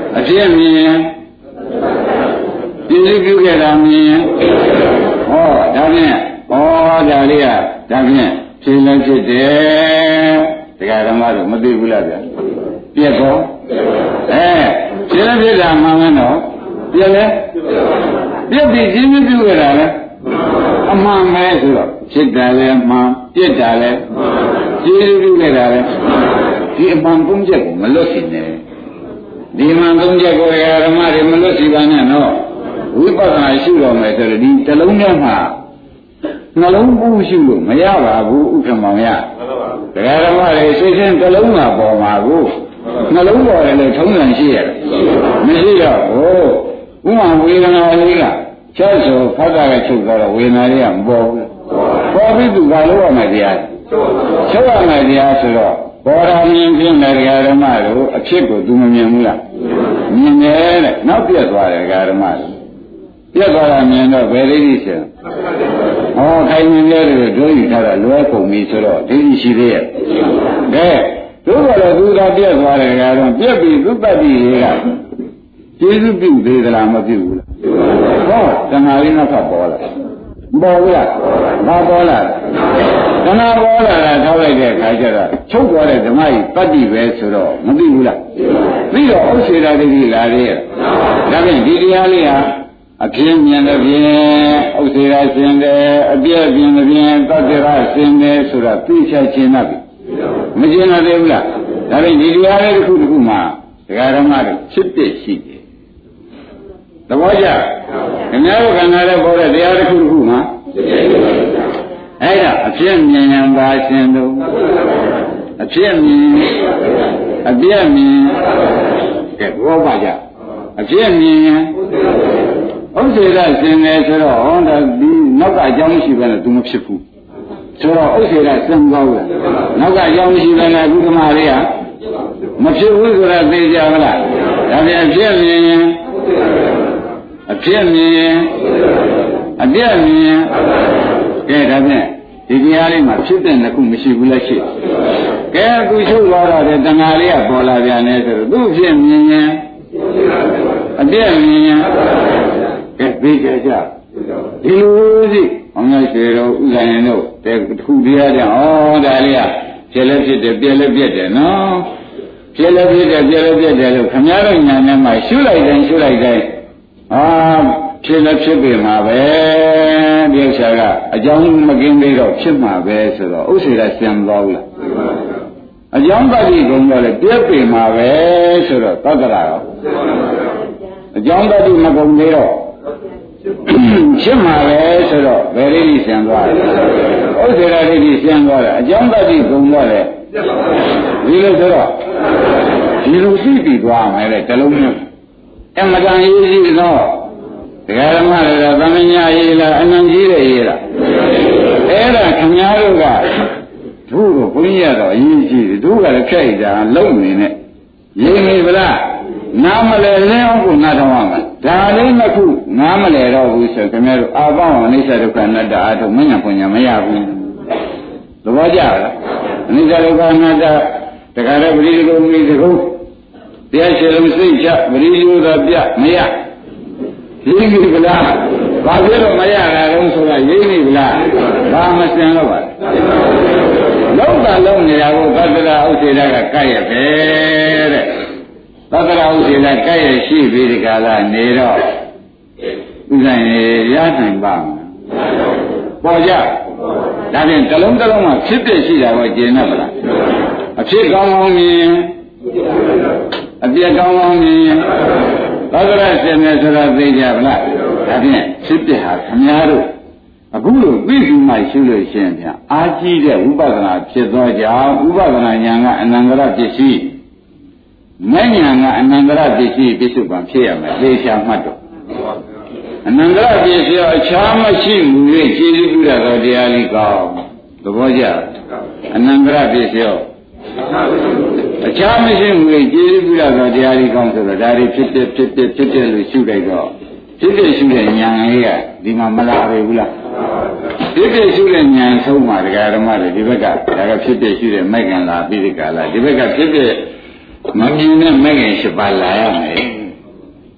အဖြစ်မြင်ရင်ပြည့်စုံပြုခဲ့တာမြင်ရင်ဟောဒါဖြင့်ဟောဒါလေးကဒါဖြင့်ဖြစ်လည်းဖြစ်တယ်တရားဓမ္မတို့မသိဘူးလားဗျာပြက်တော့အဲဖြစ်လည်းဖြစ်တာမှန်မယ်နော်ပြက်လည်းပြက်ပြီးရှင်းပြုခဲ့တာလေအမှန်ပဲဆိုတော့ဖြစ်တယ်လည်းမှန်ပြက်တာလည်းရှင်းပြုခဲ့တာလည်းဒီအမှန်သုံးချက်ကိုမလွတ်စေနဲ့ဒီမှန်သုံးချက်ကိုဓမ္မတွေမလွတ်စီပါနဲ့နော်ဝိပဿနာရှုတော်မယ်ဆိုတော့ဒီတလုံးထဲမှာနှလုံးပူရှုလို့မရပါဘူးဥက္ကမောင်ရတရားဓမ္မတွေစိတ်ချင်းတလုံးမှာပေါ်မှာကိုနှလုံးပေါ်တယ်လို့ထုံးစံရှိရတယ်မရှိတော့ဘူးဥမာဝေဒနာလေးကချက်ဆိုဖတ်တာကချုပ်သွားတော့ဝေဒနာလေးကမပေါ်ဘူးပေါ်ပြီးသူဘာလို့ရမှာတရားချုပ်ရမှာတရားဆိုတော့ပေါ်တာမြင်ဖြင့်တရားဓမ္မတို့အဖြစ်ကိုသူမမြင်ဘူးလားမြင်တယ်တဲ့နောက်ပြတ်သွားတယ်တရားဓမ္မတို့ပြတ်သွားတာမြင်တော့ဘယ်လေးကြီးရှင်ဟောခိုင်မြင်တယ်လို့တို့ယူထားတာလွဲကုန်ပြီဆိုတော့ဒိဋ္ဌိရှိသေးရဲ့ကဲတို့ကလည်းသူသာပြတ်သွားတယ်ကတော့ပြတ်ပြီးသုပ္ပတ္တိတွေကကျေးဇူးပြုသေးသလားမပြုဘူးလားဟောတဏှာလေးနောက်ထပ်ပေါ်လာပေါ်ဘူးလားမပေါ်လာတဏှာပေါ်လာတာထောက်လိုက်တဲ့အခါကျတော့ချုပ်သွားတဲ့ဓမ္မကြီးပတ္တိပဲဆိုတော့မသိဘူးလားပြီးတော့ဥစ္စေတတိတိလာသေးရဲ့ဒါဖြင့်ဒီတရားလေးဟာအပြင်းမြင်တဲ့ဖြင့်ဥစ္စေရဆင်းတယ်အပြည့်ပြင်းတဲ့ဖြင့်သတ္တရဆင်းတယ်ဆိုတာသိချရှင်းတတ်ပြီမရှင်းသေးဘူးလားဒါဖြင့်ဒီတရားလေးတစ်ခုတစ်ခုမှာဒကာဓမ္မတွေဖြစ်ဖြစ်ရှိတယ်သဘောကျခင်ဗျားတို့ခန္ဓာနဲ့ပေါ်တဲ့တရားတစ်ခုတစ်ခုမှာအဲ့ဒါအပြည့်မြင်ရင်ပါရှင်းတော့အပြည့်မြင်အပြည့်မြင်ကဲဘောပါကြအပြည့်မြင်ရင်ဥစ္စေရဆင်းတယ်ဆိုတော့ဟောဒါဒီနောက်ကအကြောင်းမရှိဘဲနဲ့သူမဖြစ်ဘူးဆိုတော့ဥစ္စေရဆင်းကောင်းလားနောက်ကအကြောင်းမရှိဘဲနဲ့အခုဓမ္မလေးကမဖြစ်ဘူးဆိုတာသိကြပါလားဒါပြန်အဖြစ်မြင်ရင်အဖြစ်မြင်ရင်အပြည့်မြင်ရင်ကဲဒါဖြင့်ဒီတရားလေးမှာဖြစ်တဲ့နှစ်ခုမရှိဘူးလားရှိကဲအခုချုပ်သွားတော့တဏှာလေးကပေါ်လာပြန်တယ်ဆိုတော့သူ့ဖြစ်မြင်ရင်အပြည့်မြင်ရင်ကဲသိကြကြဒီလိုစီအောင်ရရွှေတို့ဥဇာရင်တို့တခုတရားတဲ့ဩဒါလေးကဖြစ်လည်းဖြစ်တယ်ပြည့်လည်းပြည့်တယ်နော်ဖြစ်လည်းဖြစ်တယ်ပြည့်လည်းပြည့်တယ်လို့ခမည်းတော်ညာနဲ့မှရှုလိုက်တိုင်းရှုလိုက်တိုင်းအာဖြစ်လည်းဖြစ်ပြီမှာပဲဒီဥစ္စာကအကြောင်းမကင်းသေးတော့ဖြစ်မှာပဲဆိုတော့ဥစ္စေရဆံသွားဘူးလားအကြောင်းတတိကုံတော့လေပြည့်ပြီမှာပဲဆိုတော့သတ္တရာရောအကြောင်းတတိမကုံသေးတော့ဖြစ်မှာပဲဆိုတော့ဘယ်လေးကြီးဆံသွားလဲဥစ္စေရလေးကြီးဆံသွားတယ်အကြောင်းတတိကုံတော့လေဒီလိုဆိုတော့ဒီလိုသိပြီးသွားမယ်လေတလုံးမျိုးအမတန်ရေးကြည့်တော့တရားဓမ္မတွေကသမညာရေးလားအနံကြီးတဲ့ရေးလားအဲ့ဒါခင်ဗျားတို့ကတို့ကိုဘုန်းကြီးကတော့အရေးကြီးတယ်တို့ကလည်းဖြတ်ရတာလုံနေနဲ့ရေးနေဗလားနားမလဲလင်းအောင်ကိုနားထောင်ရမှာဒါလေးနှစ်ခုနားမလဲတော့ဘူးဆိုခင်ဗျားတို့အာပေါင်းအနိစ္စဒုက္ခအနတ္တအားထုတ်မညာပညာမရဘူးသဘောကျလားအနိစ္စဒုက္ခအနတ္တတခါတော့ပရိသေကုမိသကုတရားရှိလို့စိတ်ချပရိယောသာပြမရရင်းပြီဗလားဘာဖြစ်လို့မရတာလဲဆိုတာရင်းပြီဗလားဘာမစင်တော့ပါလောက်တာလုံးနေရဖို့သတ္တရာဥစ္စေတကကဲ့ရဲ့ပဲတဲ့သတ္တရာဥစ္စေတကဲ့ရဲ့ရှိပြီဒီကလာနေတော့ဥစ္စာရနိုင်ပါမလားပေါ်ကြဒါဖြင့်တလုံးတလုံးမှာဖြစ်ဖြစ်ရှိတာကိုကျင့်ရမလားအဖြစ်ကောင်းကောင်းမြင်အပြည့်ကောင်းကောင်းမြင်သတ္တရဆင်းရဲဆိုတာသိကြပါလားဒါဖြင့်ဖြစ်ပြဟာခမည်းတော်အခုလိုသိစုမှရှိလို့ရှိရင်ဗျာအာကြီးတဲ့ဝိပဿနာဖြစ်သောကြောင့်ဝိပဿနာဉာဏ်ကအနန္တရပစ္စည်းမဉာဏ်ကအနန္တရပစ္စည်းပြစ္ဆုတ်ပံဖြစ်ရမယ်သေချာမှတ်တော့အနန္တရပစ္စည်းအခြားမရှိမှု၍ခြေစည်းပြုရသောတရားလေးကောင်းသဘောကျအနန္တရပစ္စည်းအခြားမရှိဘူးလေကျေးဇူးပြုရသောတရားလေးကောင်းဆိုတော့ဒါတွေဖြစ်ဖြစ်ဖြစ်ဖြစ်ဖြစ်ဖြစ်လို့ရှုလိုက်တော့ဖြစ်ဖြစ်ရှုတဲ့ဉာဏ်လေးကဒီမှာမလာပဲဘူးလားဖြစ်ဖြစ်ရှုတဲ့ဉာဏ်ဆုံးမှာတရားဓမ္မတွေဒီဘက်ကဒါကဖြစ်ဖြစ်ရှုတဲ့မိုက်ကံလာပြီးဒီကလာဒီဘက်ကဖြစ်ဖြစ်မမြင်တဲ့မိုက်ကံရှိပါလာရမယ်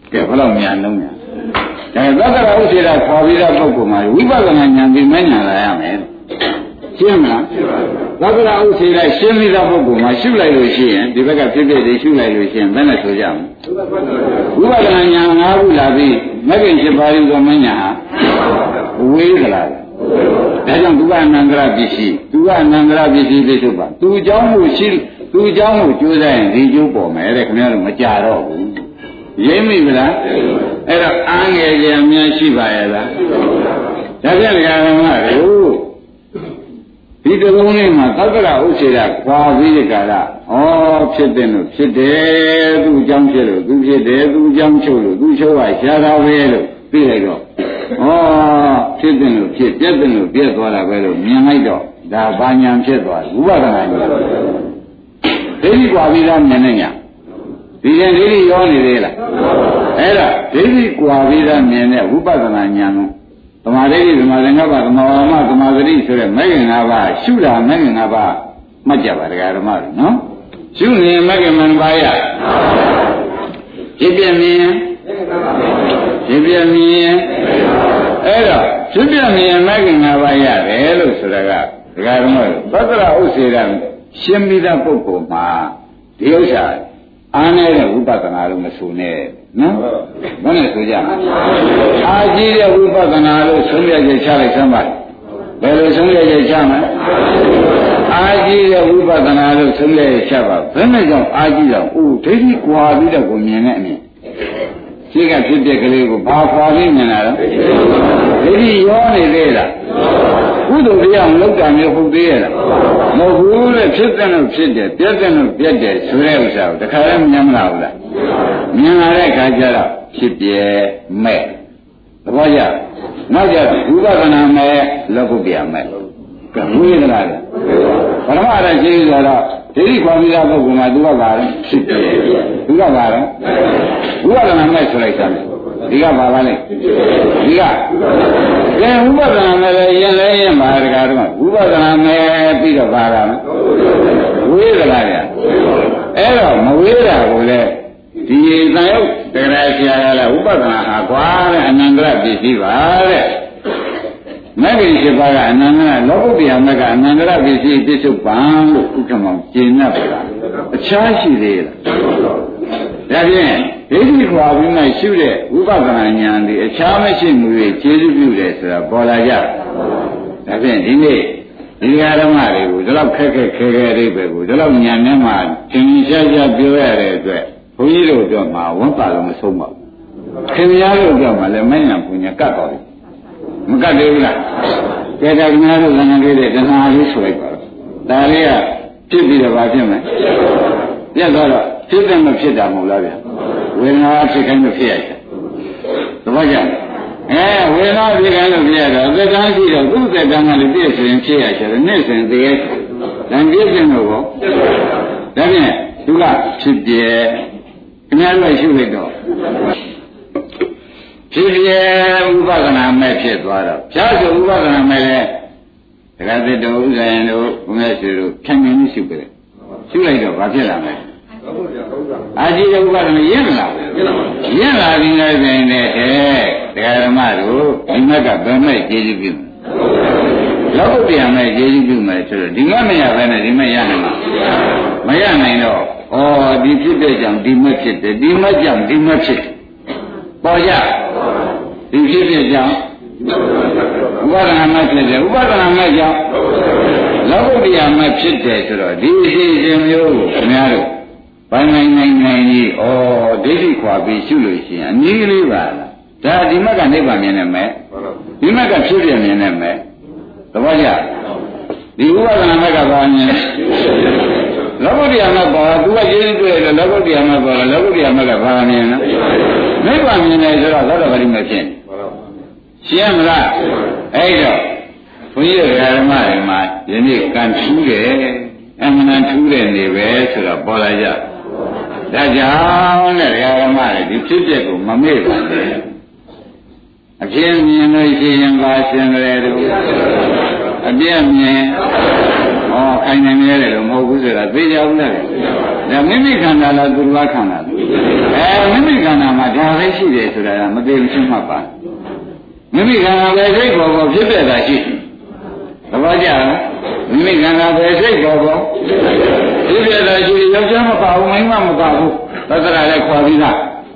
ကဲဘယ်လောက်မြန်လုံးညာဒါသက္ကရာဥစ္စေတာခေါ်ပြီးတဲ့ပုဂ္ဂိုလ်မှာဝိပဿနာဉာဏ်ပြီးမဉာဏ်လာရမယ်ရှင်းမလားသက္ကရာဥစ္စေတာရှင်းပြီးတဲ့ပုဂ္ဂိုလ်မှာရှုလိုက်လို့ရှိရင်ဒီဘက်ကဖြစ်ဖြစ်တွေရှုလိုက်လို့ရှိရင်ဘယ်နဲ့ဆိုကြမလဲဝိပဿနာဉာဏ်ငါးခုလာပြီးမဂ္ဂင်၈ပါးယူသောမဉာဏ်ဟာဝေးကြလားဒါကြောင့်သူကအနန္တရပစ္စည်းသူကအနန္တရပစ္စည်းပြထုတ်ပါသူเจ้าမှုရှိသူเจ้าမှုကျိုးစားရင်ဒီကျိုးပေါ်မယ်တဲ့ခင်ဗျားတို့မကြတော့ဘူးရိပ်မိဗလားအဲ့တော့အားငယ်ကြအများရှိပါရဲ့လားဒါပြန်ကြရမှာလို့ဒီတလုံးလေးမှာသက္ကရာဥစ္စေတာခွာပြီးတဲ့ကာလဩဖြစ်တယ်လို့ဖြစ်တယ်သူเจ้าဖြစ်လို့သူဖြစ်တယ်သူเจ้าချုပ်လို့သူချုပ်ပါရှားတာပဲလို့သိလိုက်တော့ဩဖြစ်တယ်လို့ဖြစ်ပြက်တယ်လို့ပြက်သွားတာပဲလို့မြင်လိုက်တော့ဒါဘာညာဖြစ်သွားတယ်ဝိပဿနာဉာဏ်ဒိဋ္ဌိကွာပြီးသားမြင်နေညာဒီရင်ဒိဋ္ဌိရောနေသေးလားအဲ့ဒါဒိဋ္ဌိကွာပြီးသားမြင်တဲ့ဝိပဿနာဉာဏ်ကိုသမာဓိသမာဓိငါးပါးသမာဝါမသမာဓိဆိုတဲ့မဂ္ဂင်၅ပါးရှုတာမဂ္ဂင်၅ပါးမှတ်ကြပါဒကာဓမ္မတွေနော်ရှုနေမဂ္ဂင်မ၅ပါးရဖြစ်ပြမြင်ဖြစ်ပြမြင်အဲ့တော့ဖြစ်ပြမြင်မဂ္ဂင်၅ပါးရတယ်လို့ဆိုတာကဒကာဓမ္မတွေသက္ကရာဥစ္စေတာရှင်းပြီးတဲ့ပုဂ္ဂိုလ်မှာဒီဥစ္စာအားနေတဲ့ဝိပဿနာလို့မဆိုနဲ့နော်ဘယ်နဲ့ဆိုကြမှာအာကြီးတဲ့ဝိပဿနာလို့ဆုံးဖြတ်ချက်ချလိုက်စမ်းပါဘယ်လိုဆုံးဖြတ်ချက်ချမလဲအာကြီးတဲ့ဝိပဿနာလို့ဆုံးဖြတ်ချက်ချပါဘယ်နဲ့ကြောင့်အာကြီးတော့အိုးဒိဋ္ဌိကွာပြီးတော့ကိုမြင်တဲ့အမြင်ရှိကဖြစ်တဲ့ကလေးကိုဘာခွာပြီးမြင်လာတော့ဒိဋ္ဌိရောနေသေးလားကုသိုလ်တရားမလုပ်တာမျိုးဟုတ်သေးရဲ့လားမဟုတ်ဘူးလေဖြစ်တဲ့လို့ဖြစ်တယ်ပြက်တဲ့လို့ပြက်တယ်ဆိုတဲ့ဥစ္စာကိုတခါလည်းမြင်မလားဘူးလားမြင်လာတဲ့အခါကျတော့ဖြစ်ပြဲမဲ့သဘောကျနောက်ကျတော့ဝိပဿနာမဲ့လောကုတ္တရာမဲ့ကဝိသလားလေပရမအရရှိဆိုတော့ဒိဋ္ဌိခွန်ပြီးသားပုဂ္ဂိုလ်မှာသူကပါလဲဖြစ်ပြဲသူကပါလဲဝိပဿနာမဲ့ဆိုလိုက်တာဒီကပါပါလေဒီကကဲဝိပဿနာမဲ့လည်းရင်လည်းရင်ပါတကားတော့ဝိပဿနာမဲ့ပြီးတော့ပါတာဝေးသလားဗျအဲ့တော့မဝေးတာကိုလည်းဒီသံယုတ်တရားဆရာကလည်းဝိပဿနာဟာကွာတဲ့အနန္တရပစ္စည်းပါတဲ့မဂ္ဂင်၈ပါးကအနန္တရလောကုတ္တရာမဂ္ဂအနန္တရပစ္စည်းပြစ္ဆုတ်ပံလို့ဥက္ကမောင်ကျင့်납ပါလားအခြားရှိသေးလားဒါဖြင့်ဒိဋ္ဌိခွာပြီးမှရှုတဲ့ဝိပဿနာဉာဏ်ဒီအခြားမရှိမှုတွေကျေစုပြုတယ်ဆိုတာပေါ်လာကြဒါဖြင့်ဒီနေ့ဒီဓမ္မတွေကိုဒီလောက်ခက်ခက်ခဲခဲအိဗယ်ကိုဒီလောက်ဉာဏ်နဲ့မှသင်ရှားရှားပြောရတဲ့အတွက်ဘုန်းကြီးတို့ပြောမှာဝန်ပါလို့မဆုံးပါဘူးခင်ဗျားတို့ပြောမှာလည်းမဉဏ်ပူညာကတ်တော်တယ်မကတ်သေးဘူးလားကဲဒါခင်ဗျားတို့လည်းလေးတဲ့တဏှာလေးဆိုလိုက်ပါတော့ဒါလေးကဖြစ်ပြီးတော့ဘာဖြစ်မလဲပြတ်သွားတော့ဖြစ်တယ်မဖြစ်တာမဟုတ်လားဗျဝေဒနာဖြစ်ခိုင်းလို့ဖြစ်ရတယ်သဘောကျအဲဝေဒနာဖြစ်ခိုင်းလို့ဖြစ်ရတော့သက်တမ်းရှိတော့သူ့သက်တမ်းကလည်းပြည့်စုံရင်ဖြစ်ရချင်တယ်နေ့စဉ်တည်းတန်ပြည့်စုံတော့ဘောဒါဖြင့်သူကဖြစ်ပြဲခင်ဗျားတို့ရှုလိုက်တော့ဖြစ်ပြဲဥပဒနာမဲ့ဖြစ်သွားတော့ဖြားဆိုဥပဒနာမဲ့လေဒကာသစ်တို့ဥဇာယံတို့ဘုရားရှင်တို့ခံမြင်ရှုကြတယ်ရှုလိုက်တော့ဘာဖြစ်လာမလဲအာဇိယဥပဒနာရင့်လာရင့်လာပြီးလည်းပြင်တဲ့တရားဓမ္မတို့ဒီမက်ကဘယ်မဲ့ကျေးဇူးပြုလောကုတ္တရာမဲ့ကျေးဇူးပြုမယ်ဆိုတော့ဒီမမရဘဲနဲ့ဒီမရနိုင်မှာမရနိုင်တော့ဩဒီဖြစ်တဲ့ကြောင့်ဒီမဖြစ်တယ်ဒီမကြောင့်ဒီမဖြစ်ပေါ်ကြဒီဖြစ်တဲ့ကြောင့်ဥပါဒနာမဖြစ်တယ်ဥပါဒနာမကြောင့်လောကုတ္တရာမဖြစ်တယ်ဆိုတော့ဒီအစီအစဉ်မျိုးကိုခင်ဗျားတို့ဘယ်နိုင်နိုင်နိုင်ကြီးဩဒိဋ္ဌိခွာပြီးရှုလို့ရှိရင်အနည်းကလေးပါလားဒါဒီမကနိဗ္ဗာန်မြင်နေမယ်ဒီမကဖြစ်ပြမြင်နေမယ်သဘောကျဒီဥပါဒနာမကဘာမြင်လောကုတ္တရာမပေါ်သူကရင်းတွေ့တယ်လောကုတ္တရာမပေါ်လောကုတ္တရာမကဘာမြင်လဲနိဗ္ဗာန်မြင်တယ်ဆိုတော့သောတာပတိမဖြစ်ရှင်းမလားအဲ့တော့ဘုန်းကြီးဓမ္မတွေမှာယနေ့ကံထူးတယ်အမှန်တန်ထူးတဲ့နေပဲဆိုတော့ပေါ်လာကြဒါကြောင့်တဲ့ဓမ္မတွေဒီဖြစ်ပျက်ကိုမမေ့ပါနဲ့အပြည့်မြင်လို့ရှိရင်ပါရှင်တယ်တို့အပြည့်မြင်ဩခိုင်နေနေတယ်လို့မဟုတ်ဘူးဆိုတာသိကြဘူးလားဒါမိမိခန္ဓာလားသူတော်ခန္ဓာလားအဲမိမိခန္ဓာမှာဒါပဲရှိတယ်ဆိုတာကမသိဘူးရှင်းမှတ်ပါမိမိခန္ဓာပဲစိတ်ပေါ်ပေါ်ဖြစ်ပြတာရှိသဘောကျလားမိမိခန္ဓာပဲစိတ်ပေါ်ပေါ်ဖြစ်ပြတာရှိယောက်ျားမပါဘူးမိန်းမမပါဘူးသတ္တရာလည်းခေါ်ပြီးသား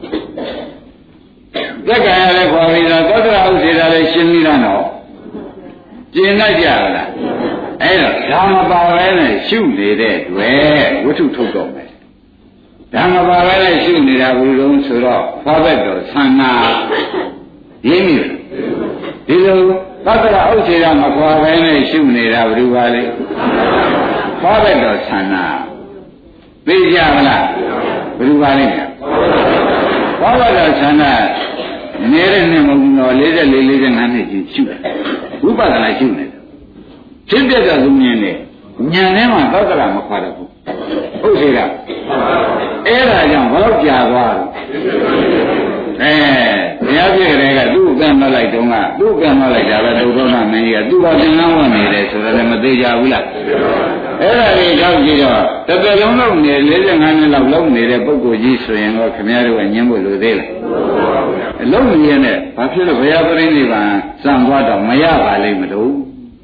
သက္ကာရလည်းခေါ်ပြီးသားသတ္တရာဥစ္စေတာလည်းရှင်းပြီးသားတော့ကျင်လိုက်ကြလားအဲ့တော့ဓမ္မပါပဲနဲ့ရှုနေတဲ့တွေ့ဝိထုထုတ်တော့မယ်ဓမ္မပါပဲနဲ့ရှုနေတာဘုရုံဆိုတော့ဖွားဘက်တော်ဆန္နာရင်းမိဒီလိုသတ္တရာဥစ္စေတာမခွာပဲနဲ့ရှုနေတာဘယ်လိုပါလဲဖွားဘက်တော်ဆန္နာသိကြမလားဘယ်လိုပါလဲဖွားဘက်တော်ဆန္နာနေတဲ့နဲ့မဟုတ်ဘူးတော့၄၄ ၄၅နှစ်ကြီးရှုတယ်ဝိပဿနာရှုနေတယ်ဖြစ်ပြတဲ့လူမြင်တယ်ဉာဏ်ထဲမှာသတ္တရာမခွာတော့ဘူးဟုတ်စေတာအဲ့ဒါကြောင့်ဘလို့ကြာသွားလို့အဲဘုရားပြည့်ကြတဲ့ကသူ့ကံမလိုက်တုန်းကသူ့ကံမလိုက်တာပဲဒုက္ခမင်းကြီးကသူ့ဘာသင်္ကန်းဝင်နေတယ်ဆိုတော့လည်းမသိကြဘူးလားအဲ့ဒါကြီးတော့ကြည့်တော့တစ်သက်လုံးလုံးနေ၄၅နှစ်လောက်လုံးနေတဲ့ပုဂ္ဂိုလ်ကြီးဆိုရင်တော့ခင်ဗျားတို့ကညှင်းဖို့လိုသေးလားအလုံးကြီးရဲ့နဲ့ဘာဖြစ်လို့ဘုရားပရိနိဗ္ဗာန်စံသွားတော့မရပါလိမ့်မလို့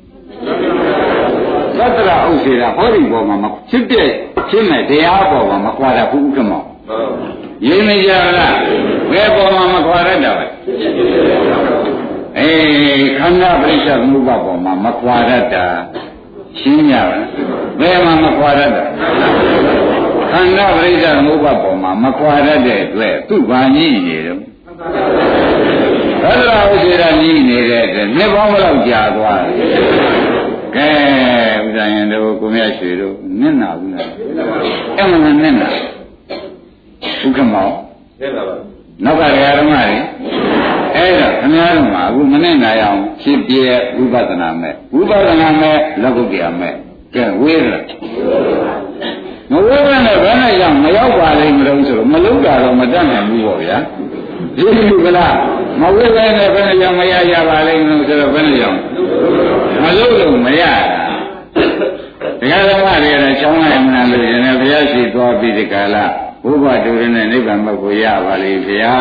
သတ္တရာဥစ္စေတာဟောဒီပေါ်မှာမဖြစ်ပြဖြစ်မဲ့တရားပေါ်မှာမခွာတတ်ဘူးဥက္ကမောရင်းနေကြလားဘယ်ပေါ်မှာမခွာတတ်တာလဲအေးခန္ဓာပရိစ္ဆေသမုပ္ပါပေါ်မှာမခွာတတ်တာရှင်းကြလားဘယ်မှာမခွာတတ်တာခန္ဓာပရိစ္ဆေသမုပ္ပါပေါ်မှာမခွာတတ်တဲ့အတွက်သူ့ဘာကြီးနေတော့သတ္တရာဥစ္စေတာကြီးနေတဲ့အတွက်နှစ်ပေါင်းဘယ်လောက်ကြာသွားလဲကဲဥဒ္ဒယံတို့ကိုမြတ်ရွှေတို့နင့်နာဘူးလားအဲ့မှနင့်နာဥက္ကမောနင့်နာပါနောက်ကဓမ္မတွေအဲ့တော့ခင်ဗျားတို့မှာအခုမနင့်နာရအောင်ဖြစ်ပြဝိပဿနာမဲ့ဝိပဿနာမဲ့လောကုတ္တရာမဲ့ကဲဝေးလားမဝေးဘဲနဲ့ဘယ်နဲ့ကြောင့်မရောက်ပါလိမ့်မလို့ဆိုတော့မလုံးတာတော့မတတ်နိုင်ဘူးပေါ့ဗျာဒီလိုကလားမဝေးဘဲနဲ့ဘယ်နဲ့ကြောင့်မရရပါလိမ့်မလို့ဆိုတော့ဘယ်နဲ့ကြောင့်မလို့လို့မရတာဒကာဓမ္မတွေလည်းချောင်းလိုက်မှန်းလို့ရင်လည်းဘုရားရှိသွားပြီးဒီကလာဘုရားတူရင်းနဲ့နိဗ္ဗာန်ဘက်ကိုရပါလိမ့်ဗျာ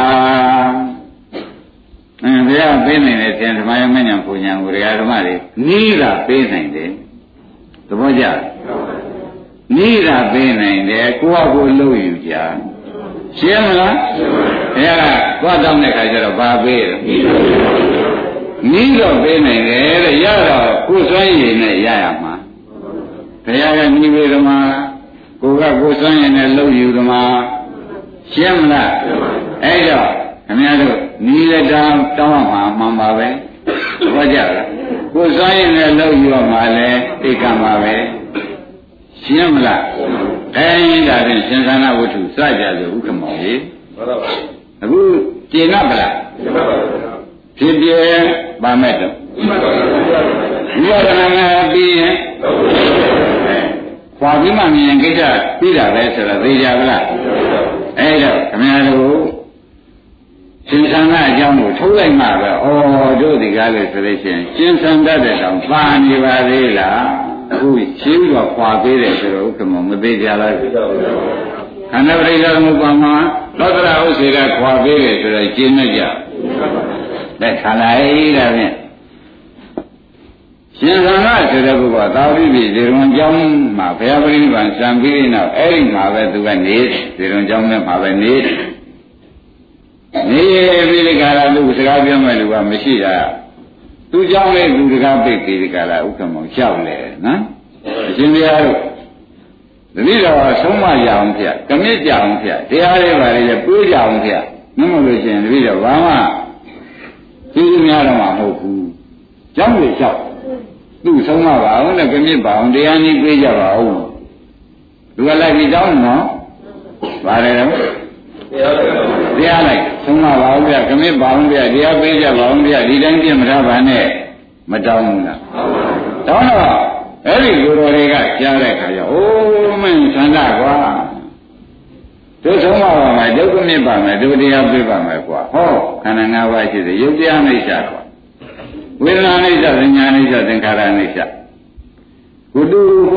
အင်းဘုရားပေးနိုင်တဲ့သင်ဓမ္မယမဉ္ဇဉ်ပူညာကိုဒကာဓမ္မတွေနီးတာပေးနိုင်တယ်သဘောကျနီးတာပေးနိုင်တယ်ကိုယ့်အကိုလှုပ်ယူကြရှင်းမလားဘုရားကသွားတောင်းတဲ့ခါကျတော့ဘာပေးလဲနီးတော့ပေးနိုင်တယ်တဲ့ရတော့ကိုယ်စွမ်းရည်နဲ့ရရမှာဘုရားကနီးပေးသမားကိုကကိုယ်စွမ်းရည်နဲ့လှုပ်ယူသမားရှင်းမလားအဲ့တော့ခင်ဗျားတို့နီးလက်တောင်းတောင်းမှာမှန်ပါပဲဟောကြလားကိုယ်စွမ်းရည်နဲ့လှုပ်ယူမှာလဲသိကံပါပဲရှင်းမလားအဲ့ဒါဖြင့်ရှင်သာနာဝတ္ထုစကြဆိုဥက္ကမောကြီးမှန်ပါပါအခုကျင့်တ်ပလားကျင့်တ်ပါပါဖြစ်ပြပါမဲ့တော့ဝိပဿနာနဲ့ပြီးရင်ခွာပြီးမှမြင်ကိစ္စပြီးတာပဲဆိုတော့သိကြပါလားအဲ့တော့ခင်ဗျားတို့ရှင်သန်ကအကြောင်းကိုထုတ်လိုက်မှပဲဩတို့ဒီကားလို့ဆိုလို့ရှိရင်ရှင်သန်တတ်တဲ့တောင်ပါနေပါသေးလားအခုရှင်းပြီးတော့ခွာပေးတယ်ဆိုတော့ဥက္ကမမသိကြလားခန္ဓာပရိစ္ဆေသမုပ္ပါမှာသောတရာဥစ္စေကခွာပေးတယ်ဆိုတော့ရှင်းနေကြလက်ခံလိုက်တာဖြင့်ရှင်သံဃာဆိုတဲ့ဘုရားသာဝတိပြည်ဇေရွန်ကျောင်းမှာဘုရားပရိနိဗ္ဗာန်စံပြီးတဲ့နောက်အဲ့ဒီမှာပဲသူကနေဇေရွန်ကျောင်းနဲ့မှာပဲနေနေပြီးဒီကရာလူစကားပြောမဲ့လူကမရှိတာသူเจ้าလေးသူစကားပိတ်ပြီးဒီကရာဥက္ကမောရှောက်လေနော်အရှင်ဘုရားတို့တတိတော်ဆုံးမရအောင်ဖျက်ကမြစ်ကြအောင်ဖျက်တရားလေးပါလေပြေးကြအောင်ဖျက်မဟုတ်လို့ရှင်တတိတော်ဘာမှသူများတော့မှမဟုတ်ဘူးเจ้าလေးလျှောက်သူ့ဆုံးမပါအောင်နဲ့ကမြစ်ပါအောင်တရားနည်းပြေးကြပါအောင်သူကလိုက်ပြီးတောင်းနော်ပါတယ်တော့တရားလိုက်ဆုံးမပါအောင်ဗျကမြစ်ပါအောင်ဗျတရားပြေးကြပါအောင်ဗျဒီတိုင်းပြမထားပါနဲ့မတောင်းဘူးလားတောင်းတော့အဲ့ဒီလူတော်တွေကကြားတဲ့ခါကျအိုးမင်းသန္တာကွာတို့ဆုံးမပါမယ်ဒုက္ခမြစ်ပါမယ်ဒုတရားပြေးပါမယ်ကွာဟောခန္ဓာ၅ပါးရှိတယ်ယုတ်တရားအိဋ္ဌာကွာဝေဒနာအိဋ္ဌာဉာဏ်အိဋ္ဌာသင်္ခါရအိဋ္ဌာကုတုကွ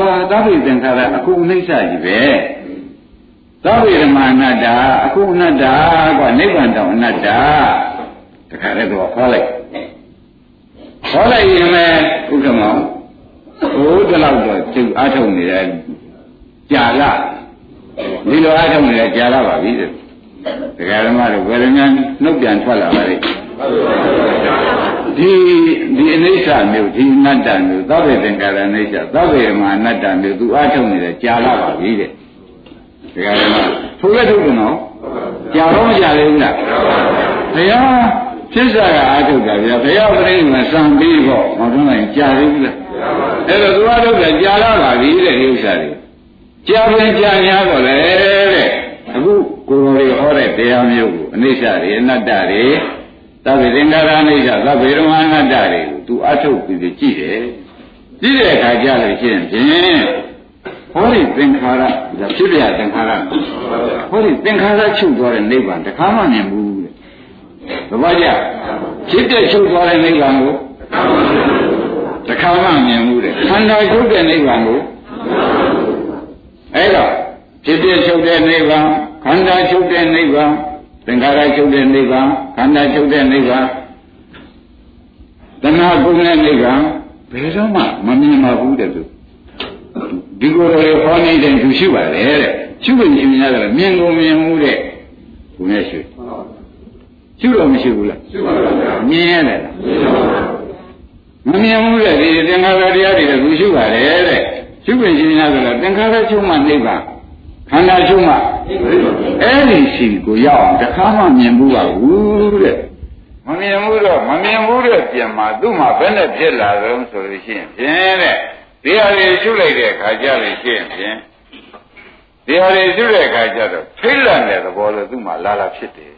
သဗ္ဗေသင်္ခါရအခုအနိစ္စကြီးပဲသဗ္ဗေဓမ္မအနတ္တအခုအနတ္တกว่าနိဗ္ဗာန်တောင်အနတ္တတခါတည်းတော့ခေါ်လိုက်ခေါ်လိုက်ရင်လည်းဥက္ကမောဟိုတလောက်တော့သူအားထုတ်နေတယ်ကြာလာဒီလိုအားထုတ်နေတယ်ကြာလာပါပြီတဲ့ဒကာဓမ္မတို့ဘယ်လိုများနှုတ်ပြန်ထွက်လာပါလိမ့်ဒီဒီအနိစ္စမျိုးဒီအနတ္တမျိုးသဗ္ဗေသင်္ခါရအနိစ္စသဗ္ဗေဓမ္မအနတ္တမျိုးသူအားထုတ်နေတယ်ကြာလာပါပြီတဲ့ဒကာဓမ္မထိုးရထုတ်တယ်နော်ကြာတော့မကြာသေးဘူးလားဘုရားဖြစ်စားကအားထုတ်တာဗျာဘုရားပြိဋိမစံပြီးပေါ့မဟုတ်ဘူးကြာသေးဘူးလားအဲ့တော့သူအားထုတ်တယ်ကြာလာပါပြီတဲ့ဒီဥစ္စာတွေကြာပြန်ကြာများတော့လေတဲ့အခုကိုယ်တော်တွေဟောတဲ့တရားမျိုးကိုအနိစ္စတွေအနတ္တတွေသဗ္ဗေသင်္ခါရအနိစ္စသဗ္ဗေဓမ္မအနတ္တတွေကိုသူအထုတ်ပြီးကြည့်တယ်ကြည့်တဲ့အခါကျလို့ရှိရင်ဖြင့်ဟောဒီသင်္ခါရဒါဖြစ်ပြသင်္ခါရဟောဒီသင်္ခါရချုပ်သွားတဲ့နိဗ္ဗာန်တခါမှမြင်ဘူးတဲ့သဘောကျဖြစ်တဲ့ချုပ်သွားတဲ့နိဗ္ဗာန်ကိုတခါမှမြင်ဘူးတဲ့ခန္ဓာချုပ်တဲ့နိဗ္ဗာန်ကိုအဲ့တော့ဖြစ်တဲ့ချုပ်တဲ့နိဗ္ဗာန်ခန္ဓာချုပ်တဲ့နိဗ္ဗာန်သင်္ခါရချုပ်တဲ့နိဗ္ဗာန်ခန္ဓာချုပ်တဲ့နိဗ္ဗာန်တဏှာကုန်းတဲ့နိဗ္ဗာန်ဘယ်တော့မှမမြင်ပါဘူးတဲ့သူဒီကိုယ်တော်ဟောနေတဲ့သူရှိပါလေတဲ့ရှုလို့မြင်ရတယ်မြင်ကုန်မြင်မှုတဲ့ဘုရားရှိရှုတော့မရှိဘူးလားရှုပါပါမြင်ရတယ်လားမမြင်ဘူးတဲ့ဒီသင်္ခါရတရားတွေသူရှုပါလေတဲ့ရှုပြင်ရှင်းရတယ်သင်္ခါရချုပ်မှနိဗ္ဗာန်ခန္ဓာချုပ်မှအဲ့ဒီရှိကိုရောက်အောင်တခါမှမြင်ဘူးပါဘူးတဲ့မမြင်ဘူးတော့မမြင်ဘူးတဲ့ပြင်မှာသူ့မှာဘယ်နဲ့ဖြစ်လာကြုံဆိုလို့ရှိရင်ဖြင့်တဲ့ဒီဟာတွေရှုလိုက်တဲ့အခါကျလို့ရှိရင်ဖြင့်ဒီဟာတွေရှုတဲ့အခါကျတော့ထိတ်လန့်တဲ့သဘောလို့သူ့မှာလာလာဖြစ်တယ်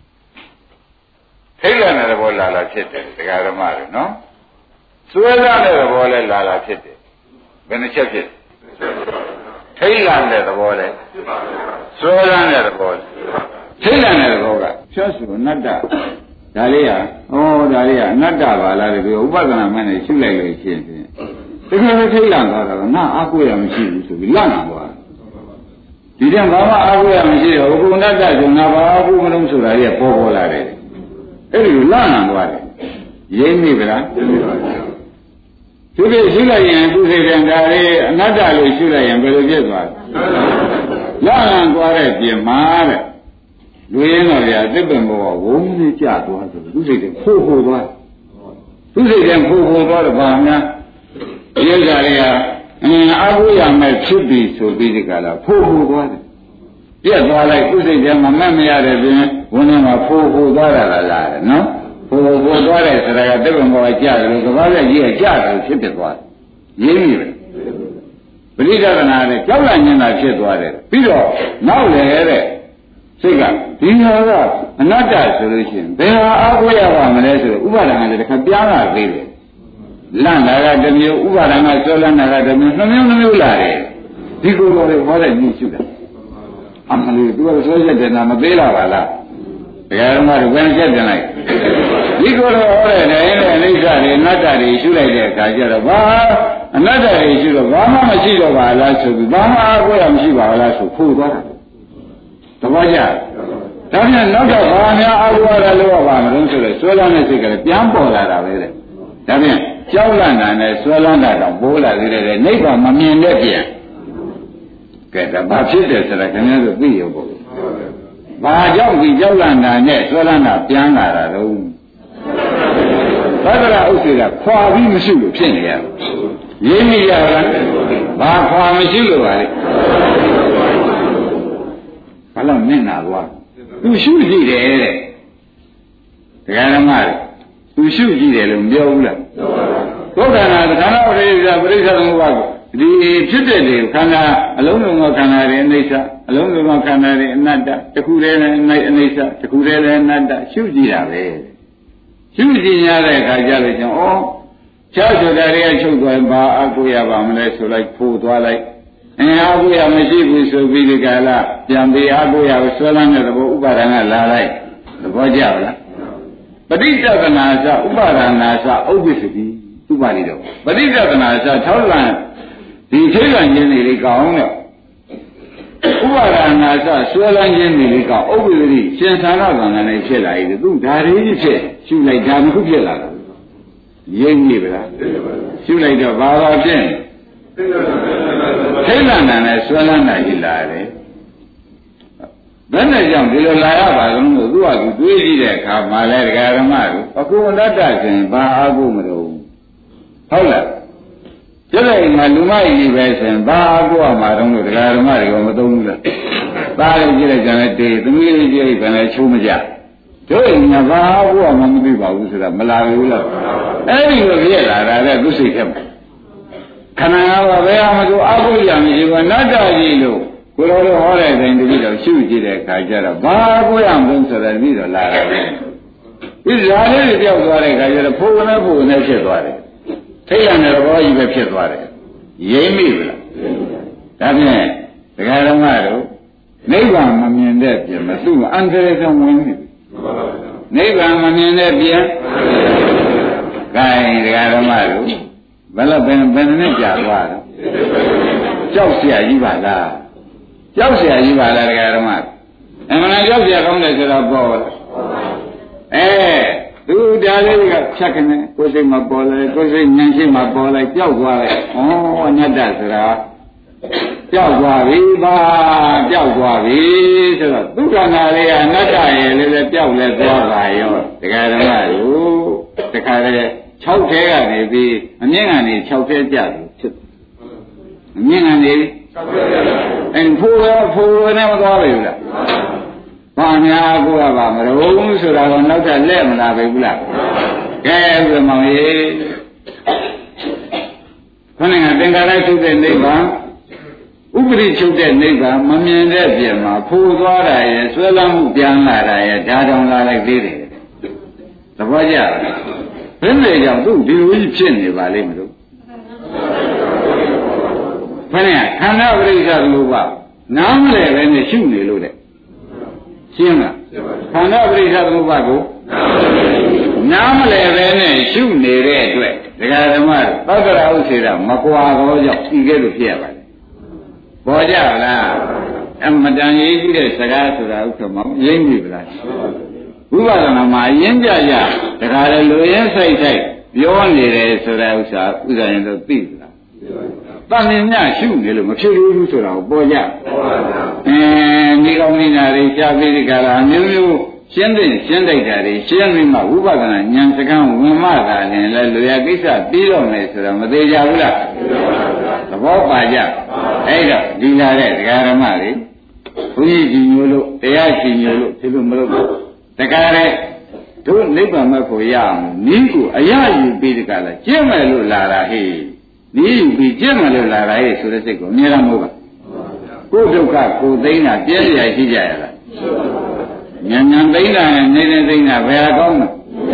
ထိတ်လန့်တဲ့သဘောလာလာဖြစ်တယ်ဒကာဓမ္မတွေနော်စွဲလန့်တဲ့သဘောလည်းလာလာဖြစ်တယ်ဘယ်နှချက်ဖြစ်ထိတ်လန့်တဲ့သဘောလဲစွဲလန့်တဲ့သဘောလဲထိတ်လန့်တဲ့သဘောကဖြတ်စုအနတ္တဒါလေးဟာဩဒါလေးဟာအနတ္တပါလားဒီဥပဒနာမှန်းနဲ့ရှုလိုက်လို့ရှိရင်တကယ်ပဲထိတ်လန့်သွားတာကငါအားကိုးရမရှိဘူးဆိုပြီးလန့်လာသွားဒီတဲ့ဘာမှအားကိုးရမရှိတော့ဘုအနတ္တဆိုငါဘာအားကိုးမလို့ဆိုတာကြီးပေါ်ပေါ်လာတယ်အဲ့ဒီလန့်လာသွားတယ်ရိမ့်မိဗလားသူတွေရှုလိုက်ရင်သူစိတ်ကံဒါလေးအနတ္တလို့ရှုလိုက်ရင်ဘယ်လိုဖြစ်သွားလဲလန့်သွားတဲ့ပြင်မှာတဲ့လူရင်းတော်ဗျာတစ်ပင်ဘောဝုန်းကြီးကြသွားဆိုသူစိတ်ကဖိုးဖိုးသွားသူစိတ်ကဖိုးဖိုးသွားတော့ဘာများဒီဥစ္စာတွေကအင်းအဘိယမဲ့ဖြစ်ပြီဆိုပြီးဒီကလာဖိုးဖိုးသွားတယ်ပြက်သွားလိုက်သူစိတ်ကမမတ်မရတဲ့ပြင်ဝန်းထဲမှာဖိုးဖိုးသွားတာလားနော်ဖိုးဖိုးသွားတယ်ဆိုတာကတစ်ပင်ဘောကကြတယ်လို့ကဘာလဲကြီးကကြတယ်ဖြစ်ဖြစ်သွားတယ်ရင်းပြီပဲပရိဒသနာနဲ့ကြောက်လန့်နေတာဖြစ်သွားတယ်ပြီးတော့နောက်လေတဲ့စိတ်ကဒီဟာကအနတ္တဆိုလို့ရှိရင်ဘယ်ဟာအားကိုးရပါမလဲဆိုတော့ဥပါဒဏ်ကလည်းတစ်ခါပြားလာသေးတယ်လန့်တာကတစ်မျိုးဥပါဒဏ်ကဆွဲလန့်တာကတစ်မျိုးနှမျိုးနှမျိုးလာတယ်ဒီကိုယ်တော်တွေဟောတဲ့ညှိရှုတာအမှန်လို့သူကဆွဲချက်တယ်နာမသေးလာပါလားဘယ်ဟာမှတော့ဘယ်ချက်တင်လိုက်ဒီကိုယ်တော်ဟောတဲ့တိုင်းနဲ့အိဋ္ဌာတွေအနတ္တတွေရှုလိုက်တဲ့အခါကျတော့ဘာအနတ္တတွေရှုတော့ဘာမှမရှိတော့ပါလားဆိုပြီးဘာမှအားကိုးရမရှိပါလားဆိုဖို့သွားတာသဘောကျဒါပြန်နောက်တော့ဘာများအားကိုးရလို့ရပါမလို့ဆိုတော့ဆွဲလန်းတဲ့စိတ်ကလည်းပြန်ပေါ်လာတာပဲတဲ့ဒါပြန်ကြောက်လန့်တာနဲ့ဆွဲလန်းတာတော့ပိုးလာသေးတယ်နိဗ္ဗာန်မမြင်တဲ့ပြန်ကဲဒါဘာဖြစ်တယ်ဆိုတာခင်ဗျားတို့သိရဖို့ဘာကြောင့်ဒီကြောက်လန့်တာနဲ့ဆွဲလန်းတာပြန်လာတာတော့သတ္တရဥစ္စေကခွာပြီးမရှိလို့ဖြစ်နေရတယ်ရင်းမိရလားဘာခွာမရှိလို့ပါလေဘာလို့မျက်နာသွားသူရှုကြည့်တယ်တဲ့တရားဓမ္မတွေသူရှုကြည့်တယ်လို့မပြောဘူးလားဘုရားနာခန္ဓာပရိစ္ဆာပရိစ္ဆာသမုပ္ပါဒ်ဒီဖြစ်တဲ့လေခန္ဓာအလုံးစုံသောခန္ဓာတွေအနိစ္စအလုံးစုံသောခန္ဓာတွေအနတ္တတစ်ခုတည်းလည်းအနိစ္စတစ်ခုတည်းလည်းအနတ္တရှုကြည့်တာပဲရှုကြည့်ရတဲ့အခါကျလို့ကျွန်တော်ခြားဆိုတာတွေကချုပ်သွားဘာအကုရပါမလဲဆိုလိုက်ဖိုးသွားလိုက်အင်းအကုရမရှိဘူးဆိုပြီးဒီကလာပြန်ပြီးအကုရကိုဆွဲလန်းတဲ့သဘောဥပါဒဏ်ကလာလိုက်သဘောကျလားပဋိစ္စကနာသဥပါဒနာသဥပ္ပစ္စတိဥပါလိတော့ပဋိစ္စကနာသထောက်လန့်ဒီဒီထိတ်လန့်ခြင်းတွေလေးကောင်းတော့ဥပါဒနာစဆွဲလန်းခြင်းတွေလေးကောင်းဥပ္ပဒိရှင်သာရကံနဲ့ဖြစ်လာပြီသူဒါလေးကြီးဖြစ်ရှုလိုက်ဒါမှဖြစ်လာတာရိပ်နေပါလားရှုလိုက်တော့ဘာသာဖြစ်ထိတ်လန့်တာနဲ့ဆွဲလန်းတာကြီးလာတယ်ဘယ်နဲ့ကြောင့်ဒီလိုလာရပါလို့သူကသူတွေးကြည့်တဲ့အခါမှာလဲဒကာဓမ္မတို့အခုအနတ္တရှင်ဘာအားကိုမလို့ဟုတ်လားကျတဲ့ငါလူမကြီးပဲဆိုရင်ဘာအားကိုမှတော့လို့ဒကာဓမ္မတွေကမသုံးဘူးလားသားလေးကြည့်လိုက်ကြတယ်တေးသမီးလေးကြည့်လိုက်ကြတယ်ချိုးမကြတို့ငါဘာအားကိုမှမသိပါဘူးဆိုတာမလာဘူးလားအဲ့ဒီလိုပြည့်လာတာလေသူစိတ်ထဲမှာခန္ဓာကဘယ်မှာသူအားကိုရမရှိဘူးအနတ္တကြီးလို့ကိုယ်တော်တို့ဟောတဲ့တိုင်းတတိတော့ရှုကြည့်တဲ့အခါကျတော့ဘာကိုရမလို့ဆိုတော့ပြီးတော့လာတယ်ဒီဇာလေးတွေပြောက်သွားတဲ့အခါကျတော့ဖိုးကနေဖိုးကနေဖြစ်သွားတယ်ထိတ်ရတဲ့ဘောကြီးပဲဖြစ်သွားတယ်ရိမ့်မိလားဒါဖြင့်ဒကာဓမ္မတို့နိဗ္ဗာန်မမြင်တဲ့ပြင်မသူ့အန္တရာယ်ကဝင်နေပြီနိဗ္ဗာန်မမြင်တဲ့ပြင်ဂိုင်းဒကာဓမ္မတို့ဘယ်လိုဘယ်ဘယ်နဲ့ကြာသွားတော့ကြောက်เสียကြီးပါလားကြောက်เสียကြီးပါလားဒကာဓမ္မအမှန်တရားကြောက်เสียကောင်းတယ်ဆိုတော့ပေါ်လာအဲသူဒါလေးကဖြတ်ကနေကိုယ်စိတ်မှာပေါ်လာကိုယ်စိတ်ဉာဏ်ရှိမှပေါ်လာကြောက်သွားတယ်ဩအနတ္တဆိုတာကြောက်သွားပြီပါကြောက်သွားပြီဆိုတော့ဒုက္ခနာလေးကအနတ္တရဲ့လည်းလည်းကြောက်လဲသွားပါရောဒကာဓမ္မတို့တခါလေ၆ထဲကနေပြီးအမြင့်ကနေ၆ထဲကြတယ်ဖြစ်အမြင့်ကနေအဲဖိုးရောဖိုးနဲ့မသွားပြီလားဘာများကိုကပါမလို့ဆိုတာတော့နောက်ထပ်လက်မလာပဲဘူးလားကဲဥပမောင်ရေခဏကသင်္ကာရချုပ်တဲ့နိဗ္ဗာန်ဥပရိချုပ်တဲ့နိဗ္ဗာန်မမြင်တဲ့ပြင်မှာဖိုးသွားတာရဲ့ဆွဲလမ်းမှုပြန်လာတာရဲ့ဓာတောင်လာလိုက်သေးတယ်သဘောကျလားဘယ်နဲ့ကြောင့်သူဒီလိုကြီးဖြစ်နေပါလိမ့်မလို့ခဏခန္ဓာပရိစ္ဆေသမုပ္ပါနားမလဲပဲနဲ့ရှုနေလို့တဲ့ရှင်းလားခန္ဓာပရိစ္ဆေသမုပ္ပါကိုနားမလဲပဲနဲ့ရှုနေတဲ့အတွက်ဒကာဓမ္မသတ္တရာဥစေတာမကွာတော့ကြောင့်ဒီကဲလို့ဖြစ်ရပါတယ်ပေါ်ကြလားအမတန်ရေးကြည့်တဲ့စကားဆိုတာဥစ္စာမရင်းပြီလားဝိပဿနာမှာရင်းကြကြဒကာလည်းလူရင်းဆိုင်ဆိုင်ပြောနေတယ်ဆိုတဲ့ဥစ္စာဥစ္စာရင်တော့သိလားတန်မြင်ညရှုနေလို့မဖြစ်ဘူးဆိုတာကိုပေါ်ကြအဲမိကောင်းနေတာတွေရှားပြီးဒီကလာမျိုးမျိုးရှင်းတဲ့ရှင်းတိုက်တာတွေရှင်းပြီးမှဝိပဿနာဉာဏ်စကားဝင်မှသာလည်းလူရကိစ္စပြီးတော့မယ်ဆိုတော့မသေးကြဘူးလားသဘောပါကြအဲ့တော့ဒီလာတဲ့ဒကာဓမ္မတွေဘုန်းကြီးကြီးမျိုးလို့တရားကြီးမျိုးလို့ဖြစ်လို့မလို့ဒကာတဲ့တို့နိဗ္ဗာန်မဲ့ကိုရအောင်နီးကိုအရယူပြီးဒီကလာကျင့်မယ်လို့လာတာဟေ့နီးယူပြီးကျင့်မယ်လို့လာတာဟေ့ဆိုတဲ့စိတ်ကိုအမြဲတမ်းမဟုတ်ပါကိုယ်ဒုက္ခကိုသိမ်းတာပြည့်ရရှိကြရလားဉာဏ်ဉာဏ်သိမ်းတာနဲ့နေနေသိမ်းတာဘယ်ဟာကောင်း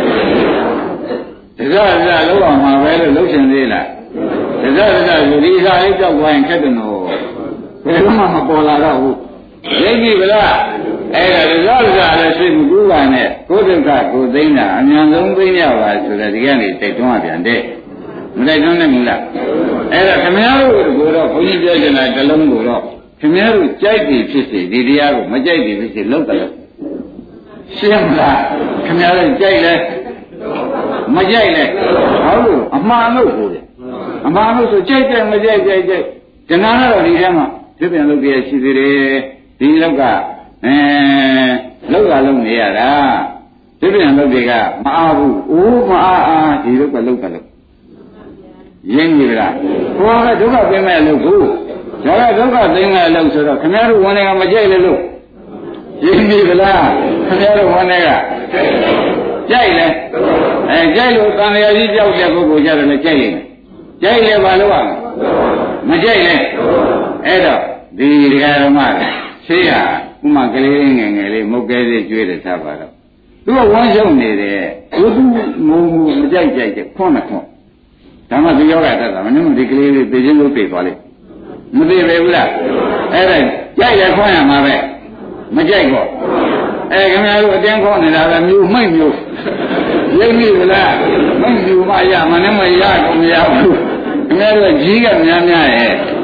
လဲဒါကြဒါလောက်အောင်မှာပဲလို့လှုပ်ရှင်သေးလားဒါကြဒါယူဒီစားလေးကြောက်သွားရင်ခက်တယ်နော်ဘယ်မှမပေါ်လာတော့ဘူးသိပြီဗလားအဲ့ဒါဒါကြဒါလည်းစိတ်မကူးပါနဲ့ကိုယ်ဒုက္ခကိုသိမ်းတာအမြန်ဆုံးသိမ်းရပါဆိုတဲ့ဒီကနေ့တိုက်တွန်းပြန်တဲ့မတိုက်တွန်းနိုင်ဘူးလားအဲ့ဒါခင်ဗျားတို့ကိုတော့ဘုန်းကြီးပြောချင်တာတစ်လုံးကိုတော့ခင်ဗျားတို့ကြိုက်ပြီဖြစ်စေဒီတရားကိုမကြိုက်ပြီဖြစ်စေလောက်တယ်ရှင်းမလားခင်ဗျားတို့ကြိုက်လဲမကြိုက်လဲဟုတ်လို့အမှားလို့ကိုတယ်အမှားလို့ဆိုကြိုက်တယ်မကြိုက်ကြိုက်ကြိုက်တဏှာကတော့ဒီထဲမှာဖြစ်ပြန်လို့ပြည့်ရှိသေးတယ်ဒီလောက်ကအဲလောက်ကလုံးနေရတာဖြစ်ပြန်လို့တွေကမအားဘူးအိုးမအားအားဒီလောက်ကလောက်ကလုံးရင်းပြီလားဟောကဒုက္ခသိမဲ့လို့ဘူးဒါကဒုက္ခသိမဲ့လို့ဆိုတော့ခင်ဗျားတို့ဝန်တွေကမကြိုက်လေလို့ရင်းပြီလားခင်ဗျားတို့ဝန်တွေကကြိုက်လေအဲကြိုက်လို့တန်လျာကြီးကြောက်တဲ့ပုဂ္ဂိုလ်ကြတယ်လည်းကြိုက်နေကြိုက်လေဘာလို့ရမကြိုက်လေအဲ့တော့ဒီဒကာဓမ္မဆေးဟာဥမာကလေးငယ်ငယ်လေးမုတ်ကဲလေးကျွေးတယ်ထားပါတော့သူကဝမ်းရှုံနေတယ်သူသူငုံငုံမကြိုက်ကြိုက်တဲ့ခွန်းနဲ့ခွန်းဒါမှဒီယောဂတက်တာမင်းတို့ဒီကလေးလေးသိချင်းလို့သိသွားလိမ့်မသိပဲဘူးလားအဲ့ဒါကြိုက်ရခွန်းရမှာပဲမကြိုက်တော့အဲခင်ဗျားတို့အတင်းခေါ်နေတာပဲမျိုးမိတ်မျိုးရိပ်မိဗလားမိတ်မျိုးမရမနဲ့မရကုန်မရဘူးခင်ဗျားတို့ကြီးကများများရဲ့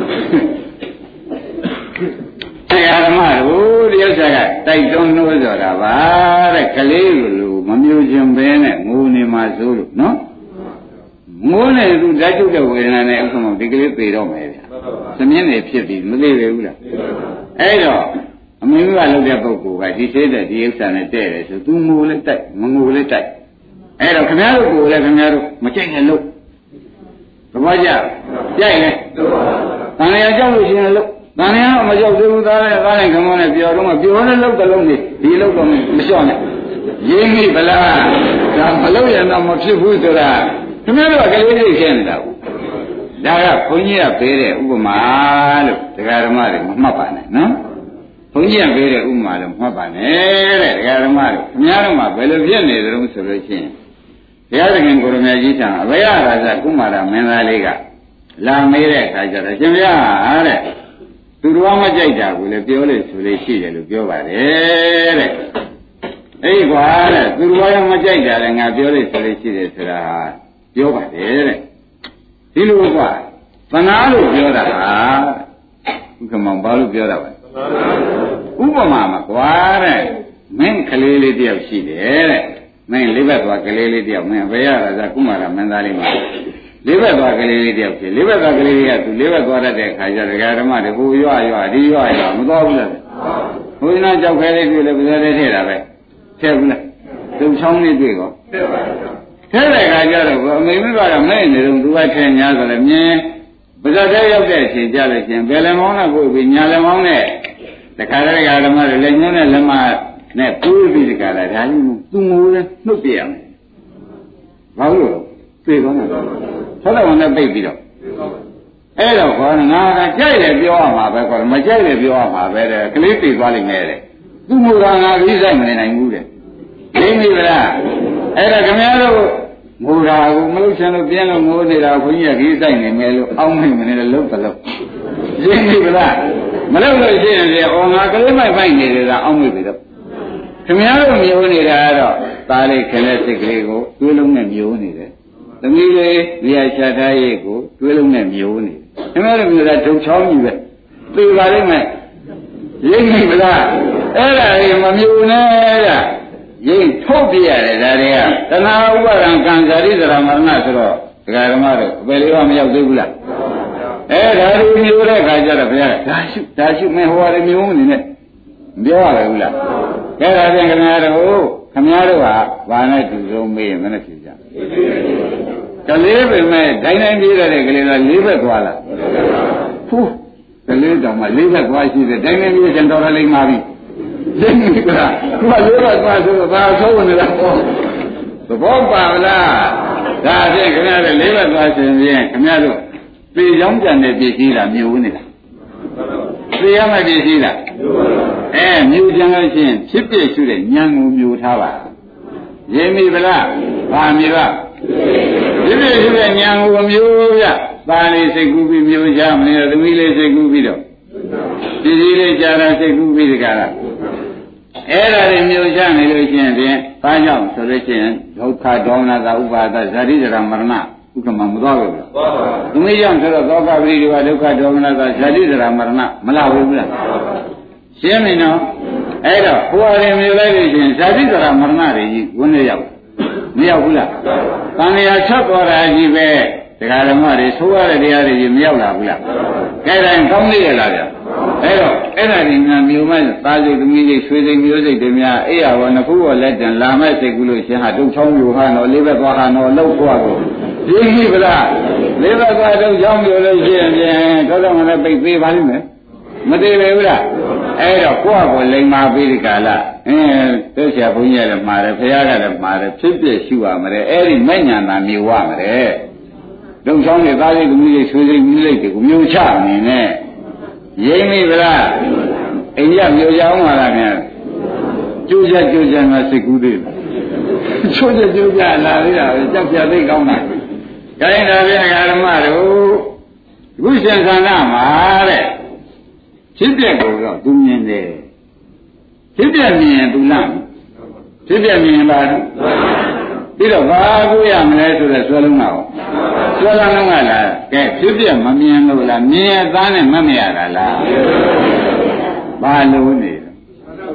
ဥစ္စာကတိုက်တွန်းလို့ဆိုတာပါတဲ့ကလေးလူမမျိုးချင်းပဲနဲ့ငိုနေမှာစိုးလို့နော်ငိုနေသူဓာတ်ကျုပ်တဲ့ဝေဒနာနဲ့ဥက္ကမဒီကလေးပြေတော့မယ်ဗျာသမင်းနေဖြစ်ပြီးမသိပဲဘူးလားအဲ့တော့အမေကလုပ်တဲ့ပုဂ္ဂိုလ်ကဒီသေးတဲ့ဒီဥစ္စာနဲ့တဲ့တယ်ဆိုသူငိုလိုက်တိုက်မငိုလိုက်တိုက်အဲ့တော့ခင်ဗျားတို့ကိုလည်းခင်ဗျားတို့မကြိုက်နဲ့လို့သဘောကျကြိုက်လဲတန်လျာကြောက်လို့ရှိရင်လို့တန်လျာမကြောက်သေးဘူးသားနဲ့သားနဲ့ခမောနဲ့ပြောတော့မှပြောတဲ့လောက်တလုံးနေဒီလောက်တော့မလျှော့နဲ့ရင်းမိဗလားဒါမလို့ရတော့မဖြစ်ဘူးဆိုတာခင်ဗျားတို့ကကလေးလေးရှင်းနေတာဘူးဒါကဘုန်းကြီးကပေးတဲ့ဥပမာလို့တရားဓမ္မတွေမမှတ်ပါနဲ့နော်ဘုန်းကြီးကပေးတဲ့ဥပမာလို့မှတ်ပါနဲ့တဲ့တရားဓမ္မတွေခင်ဗျားတို့မှဘယ်လိုဖြစ်နေကြလို့ဆိုလို့ရှိရင်ဘုရားသခင်ကိုရမကြီးထံအဘယရာဇကုမာရမင်းသားလေးကလာမေးတဲ့အခါကျတော့ရှင်ဘုရားတဲ့သူတော်မကြိုက်တာကိုလည်းပြောလို့ဆိုလို့ရှိတယ်လို့ပြောပါတယ်တဲ့အဲ့ဒီကွာတဲ့သူတော်ရောမကြိုက်တာလည်းငါပြောလို့ဆိုလို့ရှိတယ်ဆိုတာပြောပါတယ်တဲ့ဒီလိုကွာသနာလို့ပြောတာဟာဥက္ကမောင်ဘာလို့ပြောတာလဲဥပမာမှာကွာတဲ့မင်းကလေးလေးတယောက်ရှိတယ်တဲ့မင်းလေးဘက်သွားကလေးလေးတယောက်မင်းဘယ်ရတာဇာကုမာရမင်းသားလေးမှာလေးဘက်သွားကလေးလေးတယောက်ဖြစ်လေးဘက်သွားကလေးလေးကသူလေးဘက်သွားတတ်တဲ့ခါကျတော့ဓမ္မတွေဟိုရွရွဒီရွရွမသွားဘူးလားဘုရားကြောက်ခဲလေးတွေ့လေပဇာလေးထည့်တာပဲထည့်ဘူးလားသူချောင်းလေးတွေ့ကောထည့်ပါဘူးထည့်တဲ့ခါကျတော့အမေမိကတော့မဲ့နေတော့သူကထည့်ညာဆိုလည်းမြင်ပဇာတဲ့ရောက်တဲ့အချိန်ကြလို့ရှင်ဘယ်လည်းမောင်းနဲ့ကိုပြီးညာလည်းမောင်းနဲ့တခါတည်းကဓမ္မတွေလည်းညွှန်းတဲ့လက်မနဲ့ပူးပြီးတခါလာဒါကြီးသူငိုတယ်နှုတ်ပြရမယ်ဘာလို့သိကောင်းတယ်ဆောက်တော့နဲ့ပိတ်ပြီးတော့အဲ့တော့ခေါ်ငါကကြိုက်တယ်ပြောရမှာပဲခေါ်မကြိုက်တယ်ပြောရမှာပဲတဲ့ကလေးပြေသွားလိမ့်မယ်တဲ့သူ့မူကငါကြီးဆိုင်မနေနိုင်ဘူးတဲ့သိပြီလားအဲ့ဒါခင်ဗျားတို့မူတာကိုမလို့ချင်လို့ပြင်းလို့ငိုနေတာခွင်းကြီးကကြီးဆိုင်နေမယ်လို့အောင်းမိမနေလို့လုံးတလုံးသိပြီလားမလို့လို့ရှိရင်လေအော်ငါကလေးမိုက်ဖိုက်နေတယ်ကအောင်းမိပြီတော့ခင်ဗျားတို့မျိုးနေတာကတော့သားလေးခနဲ့စိတ်ကလေးကိုတွေးလုံးနဲ့မျိုးနေတယ်သမီးလေးနေရာချထားရေးကိုတွေးလုံးနဲ့မျိုးနေတယ်ခင်ဗျားတို့မျိုးကဒုံချောင်းကြီးပဲသိပါလိမ့်မယ်ရင်းမိမလားအဲ့ဒါကြီးမမျိုးနဲ့ကရင်းထုတ်ပြရတယ်ဒါတွေကတဏှာဥပါဒံကံဇာတိသရမရဏဆိုတော့ဒကာဓမ္မတို့အပယ်လေးပါမရောက်သေးဘူးလားအဲ့ဒါတွေမျိုးတဲ့ခါကျတော့ဘုရားဒါရှုဒါရှုမင်းဟောရတယ်မျိုးနေနဲ့မပြောရဘူးလားအဲ့ဒါဖြင့်ခင်ဗျားတို့ခင်ဗျားတို့ဟာဘာနဲ့တူဆုံးမေးရင်မနဲ့ဖြစ်ကြကလေးပဲမဲ့ဒိုင်းတိုင်းပြေးတဲ့ကလေးကလေးဘက်သွားလားဖူးကလေးတောင်မှလေးဘက်သွားရှိတယ်ဒိုင်းတိုင်းပြေးကျန်တော်ရလိမ့်ပါပြီသိပြီကလားသူကလေးဘက်သွားဆိုတော့ဘာဆုံးနေတာပေါ့သဘောပါလားဒါဖြင့်ခင်ဗျားတို့လေးဘက်သွားရှင်ဖြင့်ခင်ဗျားတို့ပြေကြောင်းကြံတဲ့ပြည်ကြီးလားမြို့နေတာပြေရမယ့်ပြည်ကြီးလားအဲမြို့ကြံလို့ရှိရင်ဖြစ်ပြရှုတဲ့ဉာဏ်ကိုမြို့ထားပါရင်းပြီဗလားဗာမြေပါဖြစ်ပြရှုတဲ့ဉာဏ်ကိုမြို့ပြသာလေးစိတ်ကူးပြီးမြို့ချမနေတော့သမီးလေးစိတ်ကူးပြီးတော့ပြည်ကြီးလေးကြာတာစိတ်ကူးပြီးတကလားအဲ့ဒါတွေမြို့ချနေလို့ရှိရင်ဖြင့်ဘာကြောင့်ဆိုလို့ရှိရင်ဒုက္ခဒေါမနတာဥပါဒဇာတိဇရာမရဏဥက္ကမမသွားဘူးလားသွားပါဘူးသမီးကြောင့်ဆိုတော့သောကပရိဒီဝဒုက္ခဒေါမနတာဇာတိဇရာမရဏမလာဘူးလားရှင်းပြီနော်အဲ့တော့ဟိုအရင်မျိုးလိုက်လို့ရှိရင်ဇာတိဇရာမရဏတွေကြီးဝင်နေရောက်မရောက်ဘူးလားတန်လျာချက်ပေါ်တာကြီးပဲဒကာဓမ္မတွေသိုးရတဲ့တရားတွေကြီးမရောက်လာဘူးလားကဲတိုင်းကောင်းနေရလားဗျအဲ့တော့အဲ့ဒါဒီများမျိုးမဲ့သားစိတ်သမီးလေးရွှေစိတ်မျိုးစိတ်တွေများအေးရဘောနှစ်ခုဘောလက်တန်လာမဲ့စိတ်ကူးလို့ရှင်ဟာတုတ်ချောင်းမျိုးဟာတော့လေးဘက်သွားဟာတော့လှုပ်သွားကိုရင်းပြီဗလားလေးဘက်သွားတုတ်ချောင်းမျိုးလို့ရှိရင်ဖြင့်တော့တော့လည်းပိတ်သေးပါလိမ့်မယ်မသေးပဲဘူးလားအဲ့တော့ကိုယ့်အကိုလိမ်မာပြီးဒီကလာအင်းတို့ဆရာဘုန်းကြီးလည်းမှားတယ်ဘုရားကလည်းမှားတယ်ဖြစ်ဖြစ်ရှုရမှာတယ်အဲ့ဒီမဲ့ညာနာမျိုးဝမှာတယ်တုတ်ချောင်းတွေသားစိတ်သမီးလေးရွှေစိတ်မျိုးလေးတွေကိုမျိုးချနေနဲ့ရင်းပြီဗလားအိန္ဒိယမျိုးကြအောင်ပါလားခင်ဗျာကျိုးချက်ကျိုးချက်မှာစိတ်ကူးသေးတယ်ကျိုးချက်ကျိုးချက်လာသေးတာပဲကြောက်ပြသိကောင်းတာခိုင်းတာဖြင့်ဓမ္မတို့အခုရှင်သန္တာမှာတဲ့ဖြစ်ပြကိုတော့သူမြင်တယ်ဖြစ်ပြမြင်ရင်သူလားဖြစ်ပြမြင်ရင်လားပြီးတော့ဘာကိုရမလဲဆိုတော့ဆွဲလုံးတော့ဆွဲလုံးကလားကဲဖြစ်ပြမမြင်လို့လားမြင်ရသားနဲ့မမြင်ရတာလားဘာလို့နေ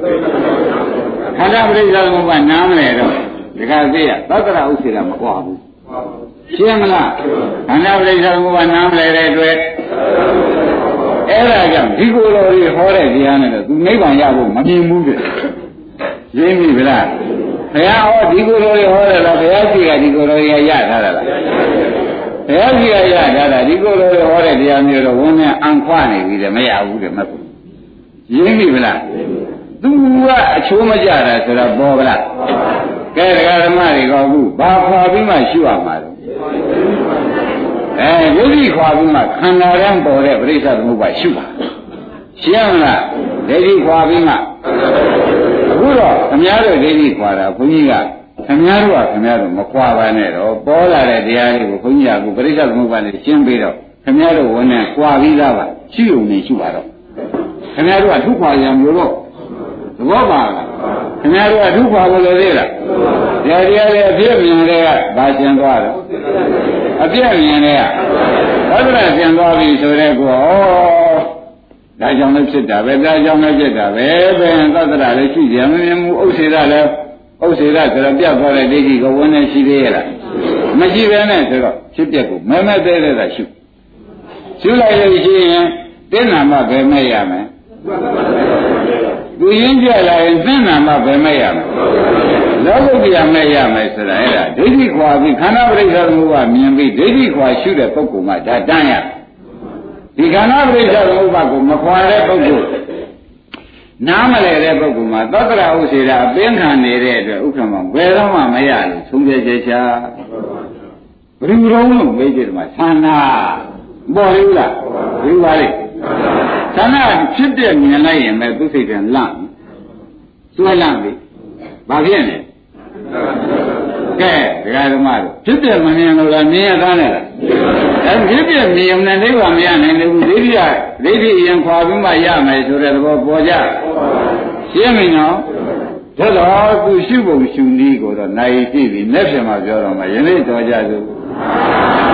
ခန္ဓာပရိစ္ဆေသမုပ္ပါနားမလဲတော့ဒီကသိရသတ္တရဥစ္စေတာမကွာဘူးရှင်းမလားခန္ဓာပရိစ္ဆေသမုပ္ပါနားမလဲတဲ့အတွက်အဲ့ဒါကြောင့်ဒီကိုယ်တော်ကြီးဟောတဲ့တရားနဲ့တော့သူနိဗ္ဗာန်ရဖို့မမြင်ဘူးတဲ့ရင်းပြီဗလားဘုရားဟောဒီကိုယ်တော်ကြီးဟောတယ်လားဘုရားရှိကဒီကိုယ်တော်ကြီးရထားတာလားဘုရားရှိကရထားတာဒီကိုယ်တော်ကြီးဟောတဲ့တရားမျိုးတော့ဝန်းနဲ့အံခွနေပြီတဲ့မရဘူးတဲ့မဟုတ်ဘူးရင်းပြီဗလားသူကအချိုးမကြတာဆိုတော့ပေါ်ဗလားကဲဒကာဓမ္မတွေကအခုဘာခွာပြီးမှရှုရမှာလဲအဲယုတ်တိခွာပြီးမှခန္ဓာရန်ပေါ်တဲ့ပရိစ္ဆေသမုပ္ပါရှုပါရှင်းမလားဒိဋ္ဌိခွာပြီးမှအခုတော့ခမည်းတော်ဒိဋ္ဌိခွာတာဘုန်းကြီးကခမည်းတော်ကခမည်းတော်မခွာပါနဲ့တော့ပေါ်လာတဲ့တရားလေးကိုဘုန်းကြီးကအခုပရိစ္ဆေသမုပ္ပါနဲ့ရှင်းပြီးတော့ခမည်းတော်ဝန်နဲ့ခွာပြီးသားပါရှုုံနေရှုပါတော့ခမည်းတော်ကထုခွာရံမျိုးတော့သဘောပါလားခင်ဗျားတို့ကဒုက္ခဘယ်လိုလဲလားတရားတရားလေးအပြည့်မြင်တဲ့ကဘာရှင်းသွားတော့အပြည့်မြင်တဲ့ကသဒ္ဒရာရှင်းသွားပြီဆိုတဲ့ကောဩဒါကြောင့်လည်းဖြစ်တာပဲဒါကြောင့်လည်းဖြစ်တာပဲဘယ်သဒ္ဒရာလည်းရှိကြမမြင်ဘူးဥစ္စေရလည်းဥစ္စေရဆိုတော့ပြတ်သွားတဲ့ဒိဋ္ဌိကဝန်းနေရှိသေးရဲ့လားမရှိပဲနဲ့ဆိုတော့ဖြစ်ပြက်ကိုမဲမဲသေးသေးတာရှုရှုလိုက်လို့ရှိရင်တင်းနာမှပဲမဲ့ရမယ်သူရင်းကြလာရင်သင်္နာမှပဲမဲ့ရမယ်လောကုတ္တရာမဲ့ရမယ်ဆိုတာအဲ့ဒါဒိဋ္ဌိခွာပြီးခန္ဓာပရိစ္ဆေသမုပ္ပါမြင်ပြီးဒိဋ္ဌိခွာရှုတဲ့ပုဂ္ဂိုလ်မှဒါတန်းရဒီခန္ဓာပရိစ္ဆေသမုပ္ပါကိုမခွာတဲ့ပုဂ္ဂိုလ်နားမလဲတဲ့ပုဂ္ဂိုလ်မှာသတ္တရာဥစ္စေတာအပင်ခံနေတဲ့အတွက်ဥက္ကမဘယ်တော့မှမရလို့သုံးပြချက်ချာဘယ်လိုလုံးလို့မေးကြတယ်မှာသန္နာပေါ်လို့လားဘယ်ပါလဲသန္နာဖြစ်တဲ့မြင်လိုက်ရင်ပဲသူစိတ်ကလန့်စွဲလန့်ပြီဘာဖြစ်လဲကဲဒကာဓမ္မတို့ဖြစ်တဲ့မမြင်လို့လားမြင်ရသားနဲ့လားအဲဖြစ်တဲ့မြင်ုံနဲ့နိဗ္ဗာန်မရနိုင်ဘူးဒိဋ္ဌိကဒိဋ္ဌိအရင်ခွာပြီးမှရမယ်ဆိုတဲ့သဘောပေါ်ကြရှင်းပြီနော်ဒါတော့သူရှုပုံရှုနည်းကိုတော့နိုင်ရှိပြီလက်ဖြင့်မှပြောတော့မှယနေ့တော်ကြစို့